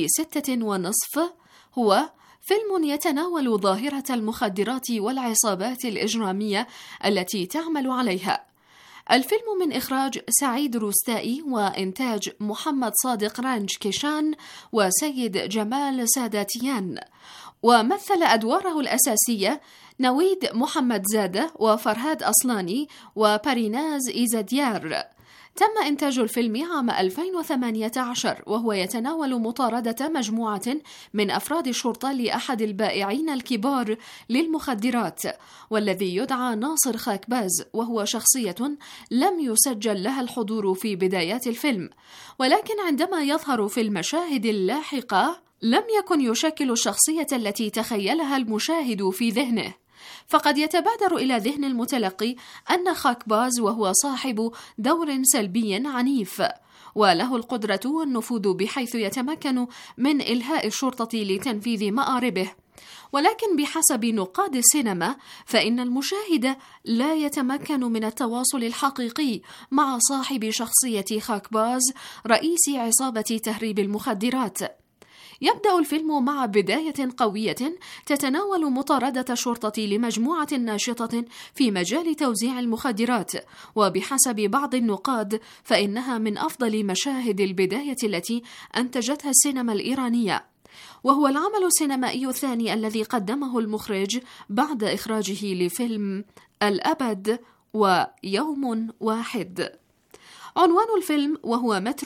ب6.5 هو فيلم يتناول ظاهرة المخدرات والعصابات الإجرامية التي تعمل عليها. الفيلم من إخراج سعيد روستائي وإنتاج محمد صادق رانج كيشان وسيد جمال ساداتيان، ومثل أدواره الأساسية نويد محمد زادة وفرهاد أصلاني وباريناز إيزاديار. تم إنتاج الفيلم عام 2018، وهو يتناول مطاردة مجموعة من أفراد الشرطة لأحد البائعين الكبار للمخدرات، والذي يدعى ناصر خاكباز، وهو شخصية لم يسجل لها الحضور في بدايات الفيلم، ولكن عندما يظهر في المشاهد اللاحقة لم يكن يشكل الشخصية التي تخيلها المشاهد في ذهنه. فقد يتبادر إلى ذهن المتلقي أن خاكباز وهو صاحب دور سلبي عنيف، وله القدرة والنفوذ بحيث يتمكن من إلهاء الشرطة لتنفيذ مآربه. ولكن بحسب نقاد السينما فإن المشاهد لا يتمكن من التواصل الحقيقي مع صاحب شخصية خاكباز رئيس عصابة تهريب المخدرات. يبدأ الفيلم مع بداية قوية تتناول مطاردة الشرطة لمجموعة ناشطة في مجال توزيع المخدرات، وبحسب بعض النقاد فإنها من أفضل مشاهد البداية التي أنتجتها السينما الإيرانية، وهو العمل السينمائي الثاني الذي قدمه المخرج بعد إخراجه لفيلم الأبد ويوم واحد. عنوان الفيلم وهو متر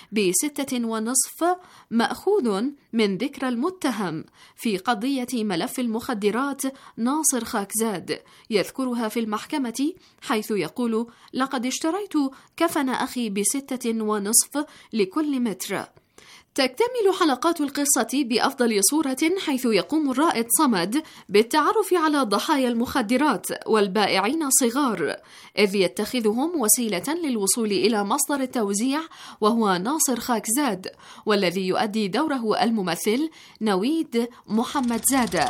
ب6.5 مأخوذ من ذكرى المتهم في قضية ملف المخدرات ناصر خاكزاد، يذكرها في المحكمة حيث يقول: لقد اشتريت كفن أخي ب6.5 لكل متر. تكتمل حلقات القصة بأفضل صورة حيث يقوم الرائد صمد بالتعرف على ضحايا المخدرات والبائعين الصغار، إذ يتخذهم وسيلة للوصول إلى مصدر التوزيع وهو ناصر خاكزاد، والذي يؤدي دوره الممثل نويد محمد زادة.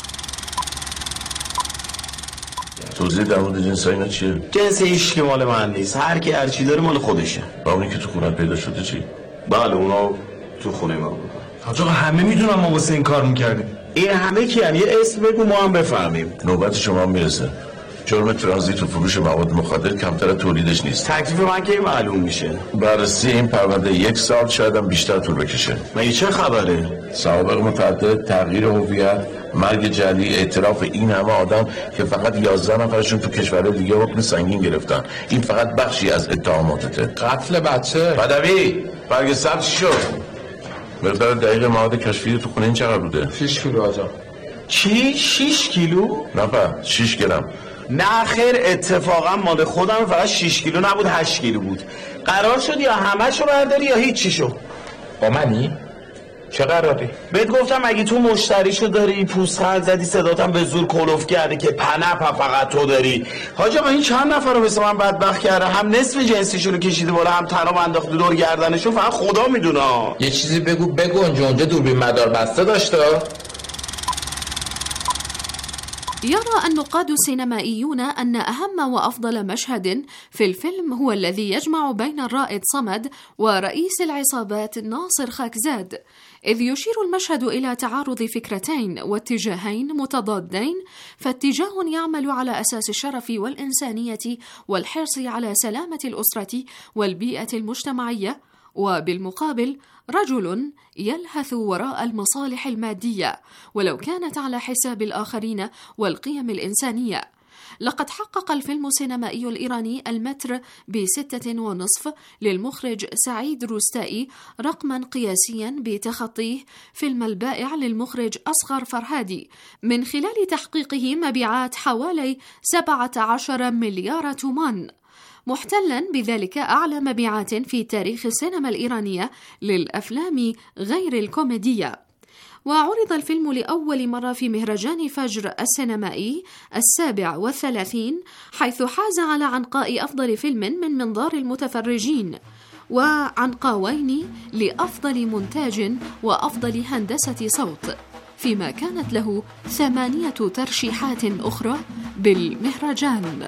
توضیح در مورد جنس اینا چیه؟ جنس هیچ که مال من نیست، هر کی هر چی داره مال خودشه. با اونی که تو خونت پیدا شده چی؟ بله اونا تو خونه ما بود. حاج آقا همه میدونن ما واسه این کار میکردیم. این همه کیان؟ یه اسم بگو ما هم بفهمیم. نوبت شما میرسه. جرم ترانزیت و فروش مواد مخدر کمتر تولیدش نیست. تکلیف من کی معلوم میشه؟ بررسی این پرونده 1 سال شاید هم بیشتر طول بکشه. مگه چه خبره؟ سوابق متعدد، تغییر هویت، مرگ جعلی، اعتراف این همه آدم که فقط 11 نفرشون تو کشورهای دیگه حکم سنگین گرفتن. این فقط بخشی از اتهاماتته. قتل بچه. بدوی برگ سبز شد. مقدار دقیق مواد کشفی تو خونه این چقدر بوده؟ 6 کیلو آجا. چی؟ 6 کیلو؟ نه 6 گرم. نه خیر، اتفاقا مال خودم فقط 6 کیلو نبود، 8 کیلو بود. قرار شد یا همه‌شو برداری یا هیچیشو. با منی؟ چه قراری؟ بهت گفتم اگه تو مشتریشو داری، پوزخند زدی، صداتم به زور کلوف کرده که پنپ فقط تو داری. حاج آقا این چند نفر رو مثل من بدبخت کرده، هم نصف جنسیشو رو کشیده بالا، هم تنم انداخته دور گردنشو، فقط خدا میدونه. یه چیزی بگو اونجا دوربین مدار بسته داشته. يرى النقاد السينمائيون أن أهم وأفضل مشهد في الفيلم هو الذي يجمع بين الرائد صمد ورئيس العصابات ناصر خاكزاد، إذ يشير المشهد إلى تعارض فكرتين واتجاهين متضادين، فاتجاه يعمل على أساس الشرف والإنسانية والحرص على سلامة الأسرة والبيئة المجتمعية، وبالمقابل رجل يلهث وراء المصالح المادية ولو كانت على حساب الآخرين والقيم الإنسانية. لقد حقق الفيلم السينمائي الإيراني المتر ب6.5 للمخرج سعيد روستائي رقما قياسيا بتخطيه فيلم البائع للمخرج أصغر فرهادي من خلال تحقيقه مبيعات حوالي 17 مليار تومان، محتلا بذلك أعلى مبيعات في تاريخ السينما الإيرانية للأفلام غير الكوميدية. وعرض الفيلم لأول مرة في مهرجان فجر السينمائي 37، حيث حاز على عنقاء أفضل فيلم من منظار المتفرجين، وعنقاوين لأفضل منتاج وأفضل هندسة صوت، فيما كانت له 8 ترشيحات أخرى بالمهرجان.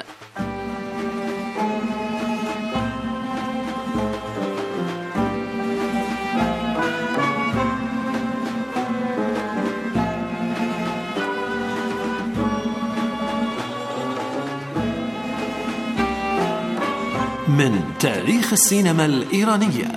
من تاريخ السينما الإيرانية.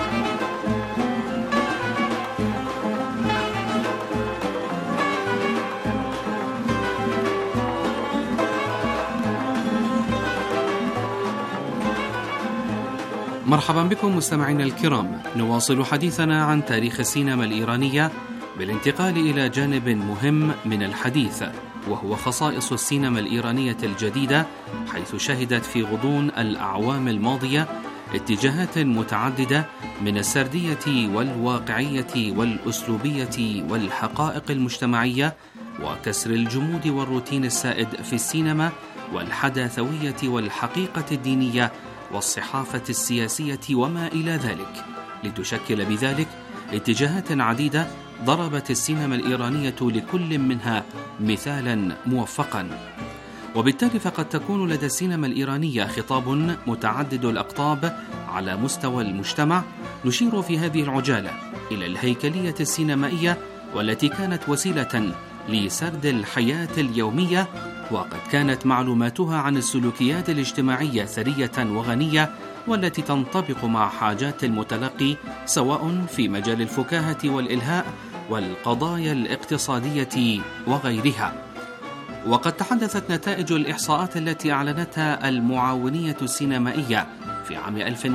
مرحبا بكم مستمعينا الكرام، نواصل حديثنا عن تاريخ السينما الإيرانية بالانتقال إلى جانب مهم من الحديث، وهو خصائص السينما الإيرانية الجديدة، حيث شهدت في غضون الأعوام الماضية اتجاهات متعددة من السردية والواقعية والأسلوبية والحقائق المجتمعية، وكسر الجمود والروتين السائد في السينما، والحداثوية والحقيقة الدينية والصحافة السياسية وما إلى ذلك، لتشكل بذلك اتجاهات عديدة ضربت السينما الإيرانية لكل منها مثالا موفقا. وبالتالي فقد تكون لدى السينما الإيرانية خطاب متعدد الأقطاب على مستوى المجتمع، نشير في هذه العجالة إلى الهيكلية السينمائية، والتي كانت وسيلة لسرد الحياة اليومية، وقد كانت معلوماتها عن السلوكيات الاجتماعية ثرية وغنية، والتي تنطبق مع حاجات المتلقي سواء في مجال الفكاهة والإلهاء والقضايا الاقتصادية وغيرها. وقد تحدثت نتائج الإحصاءات التي أعلنتها المعاونية السينمائية في عام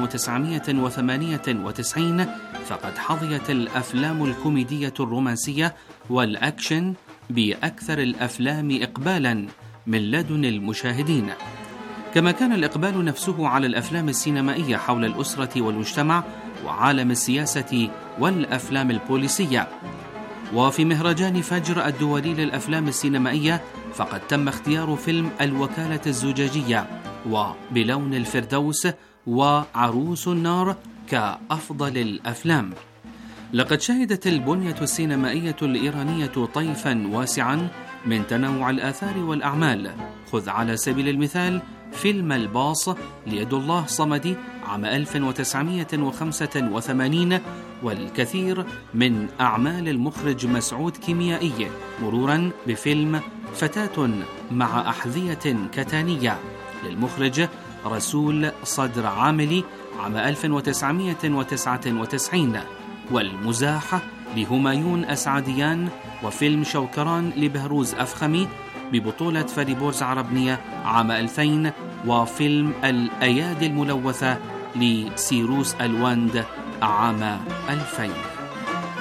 1998، فقد حظيت الأفلام الكوميدية الرومانسية والأكشن بأكثر الأفلام إقبالا من لدن المشاهدين، كما كان الإقبال نفسه على الأفلام السينمائية حول الأسرة والمجتمع وعالم السياسة والأفلام البوليسية. وفي مهرجان فجر الدولي للأفلام السينمائية فقد تم اختيار فيلم الوكالة الزجاجية وبلون الفردوس وعروس النار كأفضل الأفلام. لقد شهدت البنية السينمائية الإيرانية طيفا واسعا من تنوع الآثار والأعمال، خذ على سبيل المثال فيلم الباص ليد الله صمدي عام 1985، والكثير من أعمال المخرج مسعود كيميائي، مرورا بفيلم فتاة مع أحذية كتانية للمخرج رسول صدر عاملي عام 1999، والمزاح لهمايون أسعديان، وفيلم شوكران لبهروز أفخمي ببطولة فريبورز عربنية عام 2000، وفيلم الأيادي الملوثة لسيروس الواند عام 2000.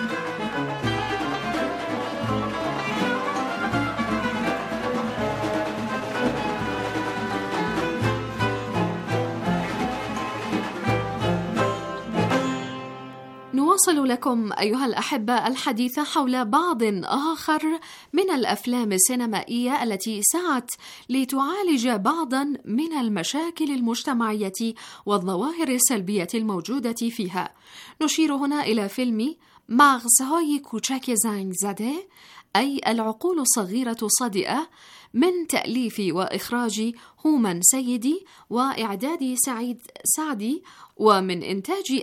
نواصل لكم أيها الأحبة الحديث حول بعض آخر من الأفلام السينمائية التي سعت لتعالج بعضا من المشاكل المجتمعية والظواهر السلبية الموجودة فيها. نشير هنا إلى فيلم مغزهای کوچک زنگ زده، أي العقول الصغيرة صادئة، من تأليف وإخراج هومن سيدي وإعداد سعيد سعدي، ومن إنتاج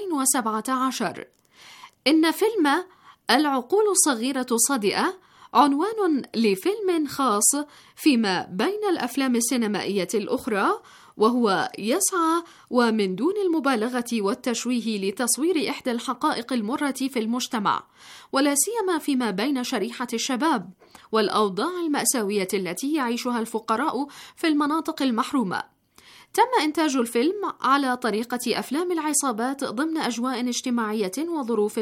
2017. إن فيلم العقول الصغيرة صادئة عنوان لفيلم خاص فيما بين الأفلام السينمائية الأخرى، وهو يسعى ومن دون المبالغة والتشويه لتصوير إحدى الحقائق المرة في المجتمع، ولا سيما فيما بين شريحة الشباب والأوضاع المأساوية التي يعيشها الفقراء في المناطق المحرومة. تم إنتاج الفيلم على طريقة أفلام العصابات ضمن أجواء اجتماعية وظروف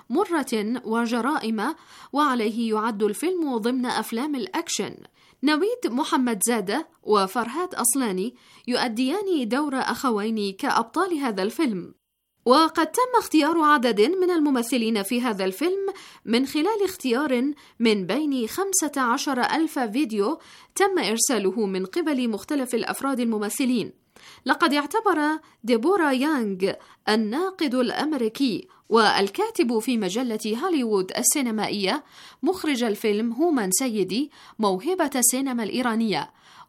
مرة وجرائم، وعليه يعد الفيلم ضمن أفلام الأكشن. نويد محمد زادة وفرهاد أصلاني يؤديان دور أخوين كأبطال هذا الفيلم، وقد تم اختيار عدد من الممثلين في هذا الفيلم من خلال اختيار من بين 15,000 فيديو تم إرساله من قبل مختلف الأفراد الممثلين. لقد اعتبر ديبورا يانغ الناقد الأمريكي والكاتب في مجلة هوليوود السينمائية مخرج الفيلم هومن سيدي موهبة السينما الإيرانية،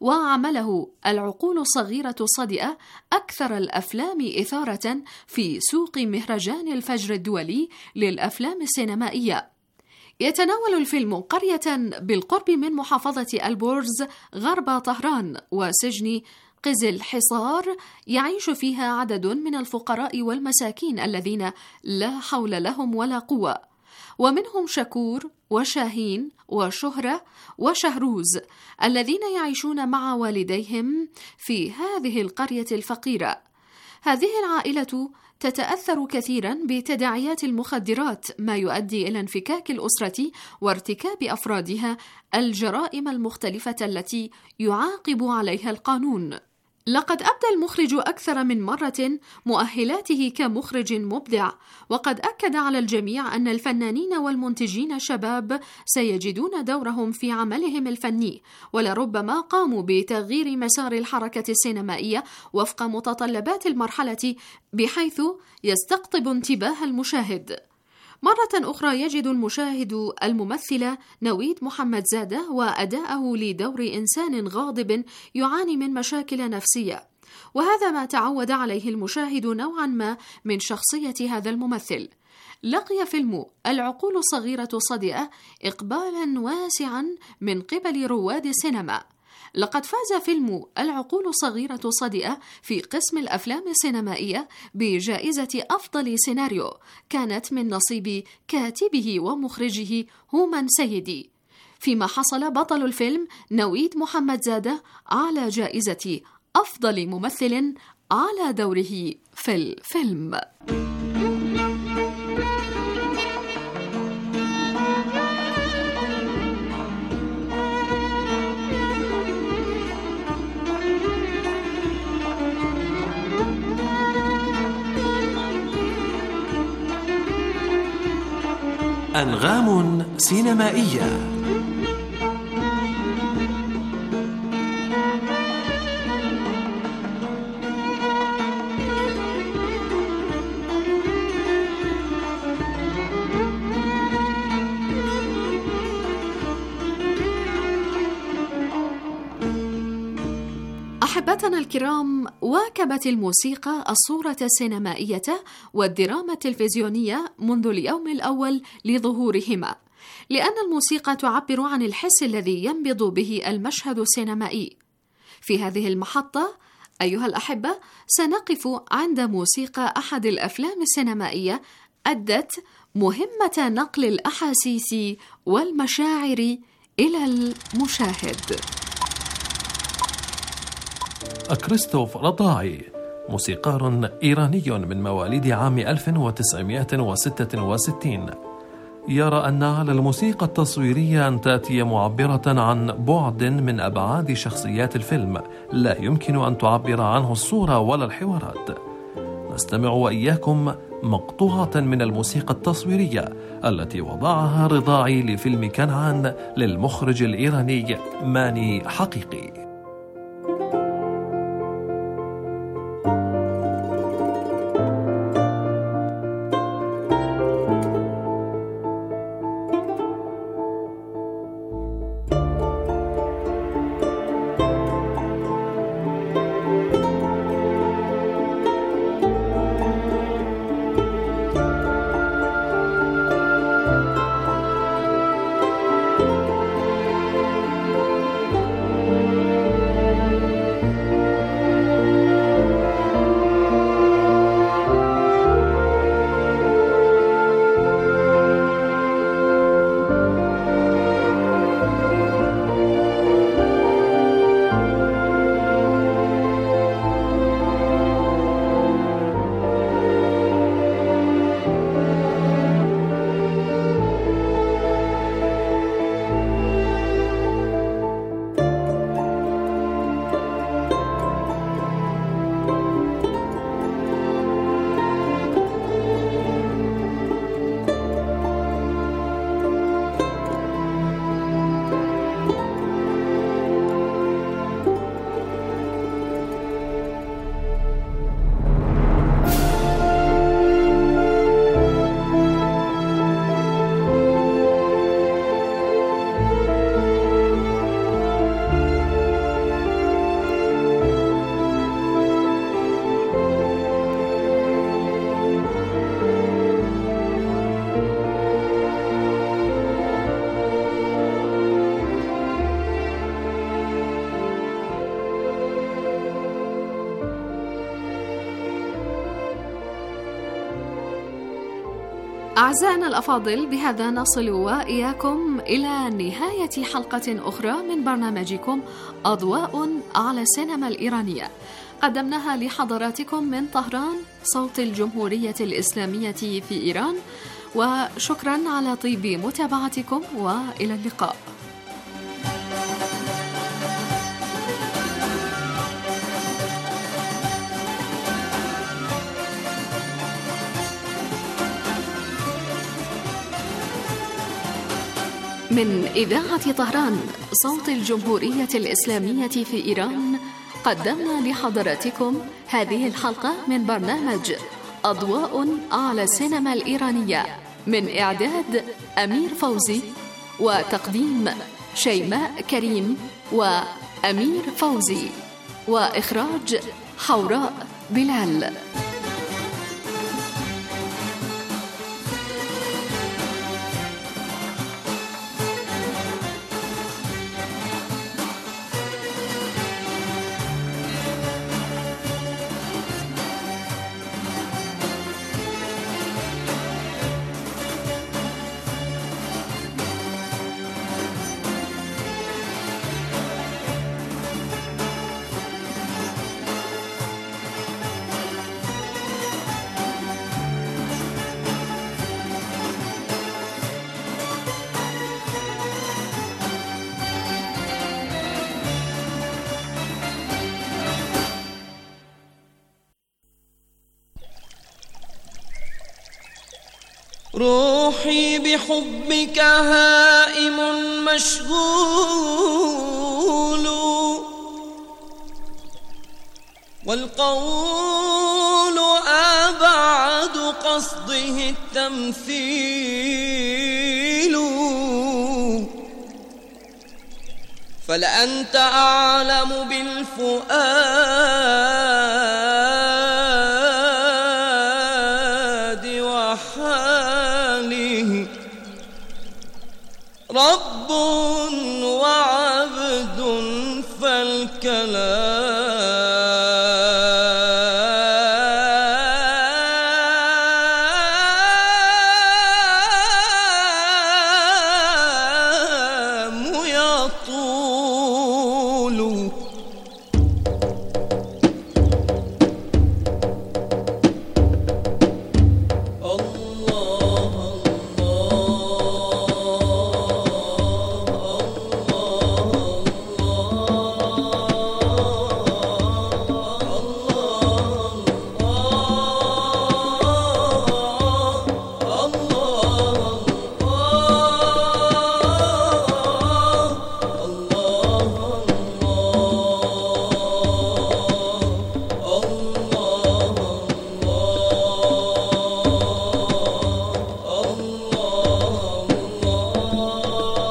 وعمله العقول الصغيرة الصادئة أكثر الأفلام إثارة في سوق مهرجان الفجر الدولي للأفلام السينمائية. يتناول الفيلم قرية بالقرب من محافظة البورز غرب طهران وسجن قزل حصار يعيش فيها عدد من الفقراء والمساكين الذين لا حول لهم ولا قوة، ومنهم شكور وشاهين وشهرة وشهروز الذين يعيشون مع والديهم في هذه القرية الفقيرة. هذه العائلة تتأثر كثيرا بتداعيات المخدرات، ما يؤدي إلى انفكاك الأسرة وارتكاب أفرادها الجرائم المختلفة التي يعاقب عليها القانون. لقد أبدى المخرج أكثر من مرة مؤهلاته كمخرج مبدع، وقد أكد على الجميع أن الفنانين والمنتجين شباب سيجدون دورهم في عملهم الفني، ولربما قاموا بتغيير مسار الحركة السينمائية وفق متطلبات المرحلة بحيث يستقطب انتباه المشاهد. مرة أخرى يجد المشاهد الممثل نويد محمد زادة وأداءه لدور إنسان غاضب يعاني من مشاكل نفسية، وهذا ما تعود عليه المشاهد نوعا ما من شخصية هذا الممثل. لقي فيلم العقول الصغيرة الصادئة إقبالا واسعا من قبل رواد السينما. لقد فاز فيلم العقول الصغيرة الصادئة في قسم الأفلام السينمائية بجائزة أفضل سيناريو، كانت من نصيب كاتبه ومخرجه هومن سيدي، فيما حصل بطل الفيلم نويد محمد زادة على جائزة أفضل ممثل على دوره في الفيلم. أنغام سينمائية. أحبتنا الكرام، واكبت الموسيقى الصورة السينمائية والدراما التلفزيونية منذ اليوم الأول لظهورهما، لأن الموسيقى تعبر عن الحس الذي ينبض به المشهد السينمائي. في هذه المحطة أيها الأحبة سنقف عند موسيقى أحد الأفلام السينمائية أدت مهمة نقل الأحاسيس والمشاعر إلى المشاهد. كريستوف رضاعي موسيقار إيراني من مواليد عام 1966 يرى أن على الموسيقى التصويرية أن تأتي معبرة عن بعد من أبعاد شخصيات الفيلم لا يمكن أن تعبر عنه الصورة ولا الحوارات. نستمع وإياكم مقطوعة من الموسيقى التصويرية التي وضعها رضاعي لفيلم كنعان للمخرج الإيراني ماني حقيقي. أعزائنا الأفاضل، بهذا نصل وإياكم إلى نهاية حلقة أخرى من برنامجكم أضواء على السينما الإيرانية، قدمناها لحضراتكم من طهران صوت الجمهورية الإسلامية في إيران، وشكرا على طيب متابعتكم وإلى اللقاء. من إذاعة طهران صوت الجمهورية الإسلامية في إيران، قدمنا لحضراتكم هذه الحلقة من برنامج أضواء على السينما الإيرانية، من إعداد أمير فوزي وتقديم شيماء كريم وأمير فوزي، وإخراج حوراء بلال. روحي بحبك هائم مشغول، والقول أبعد قصده التمثيل، فلأنت أعلم بالفؤاد وحاله، رب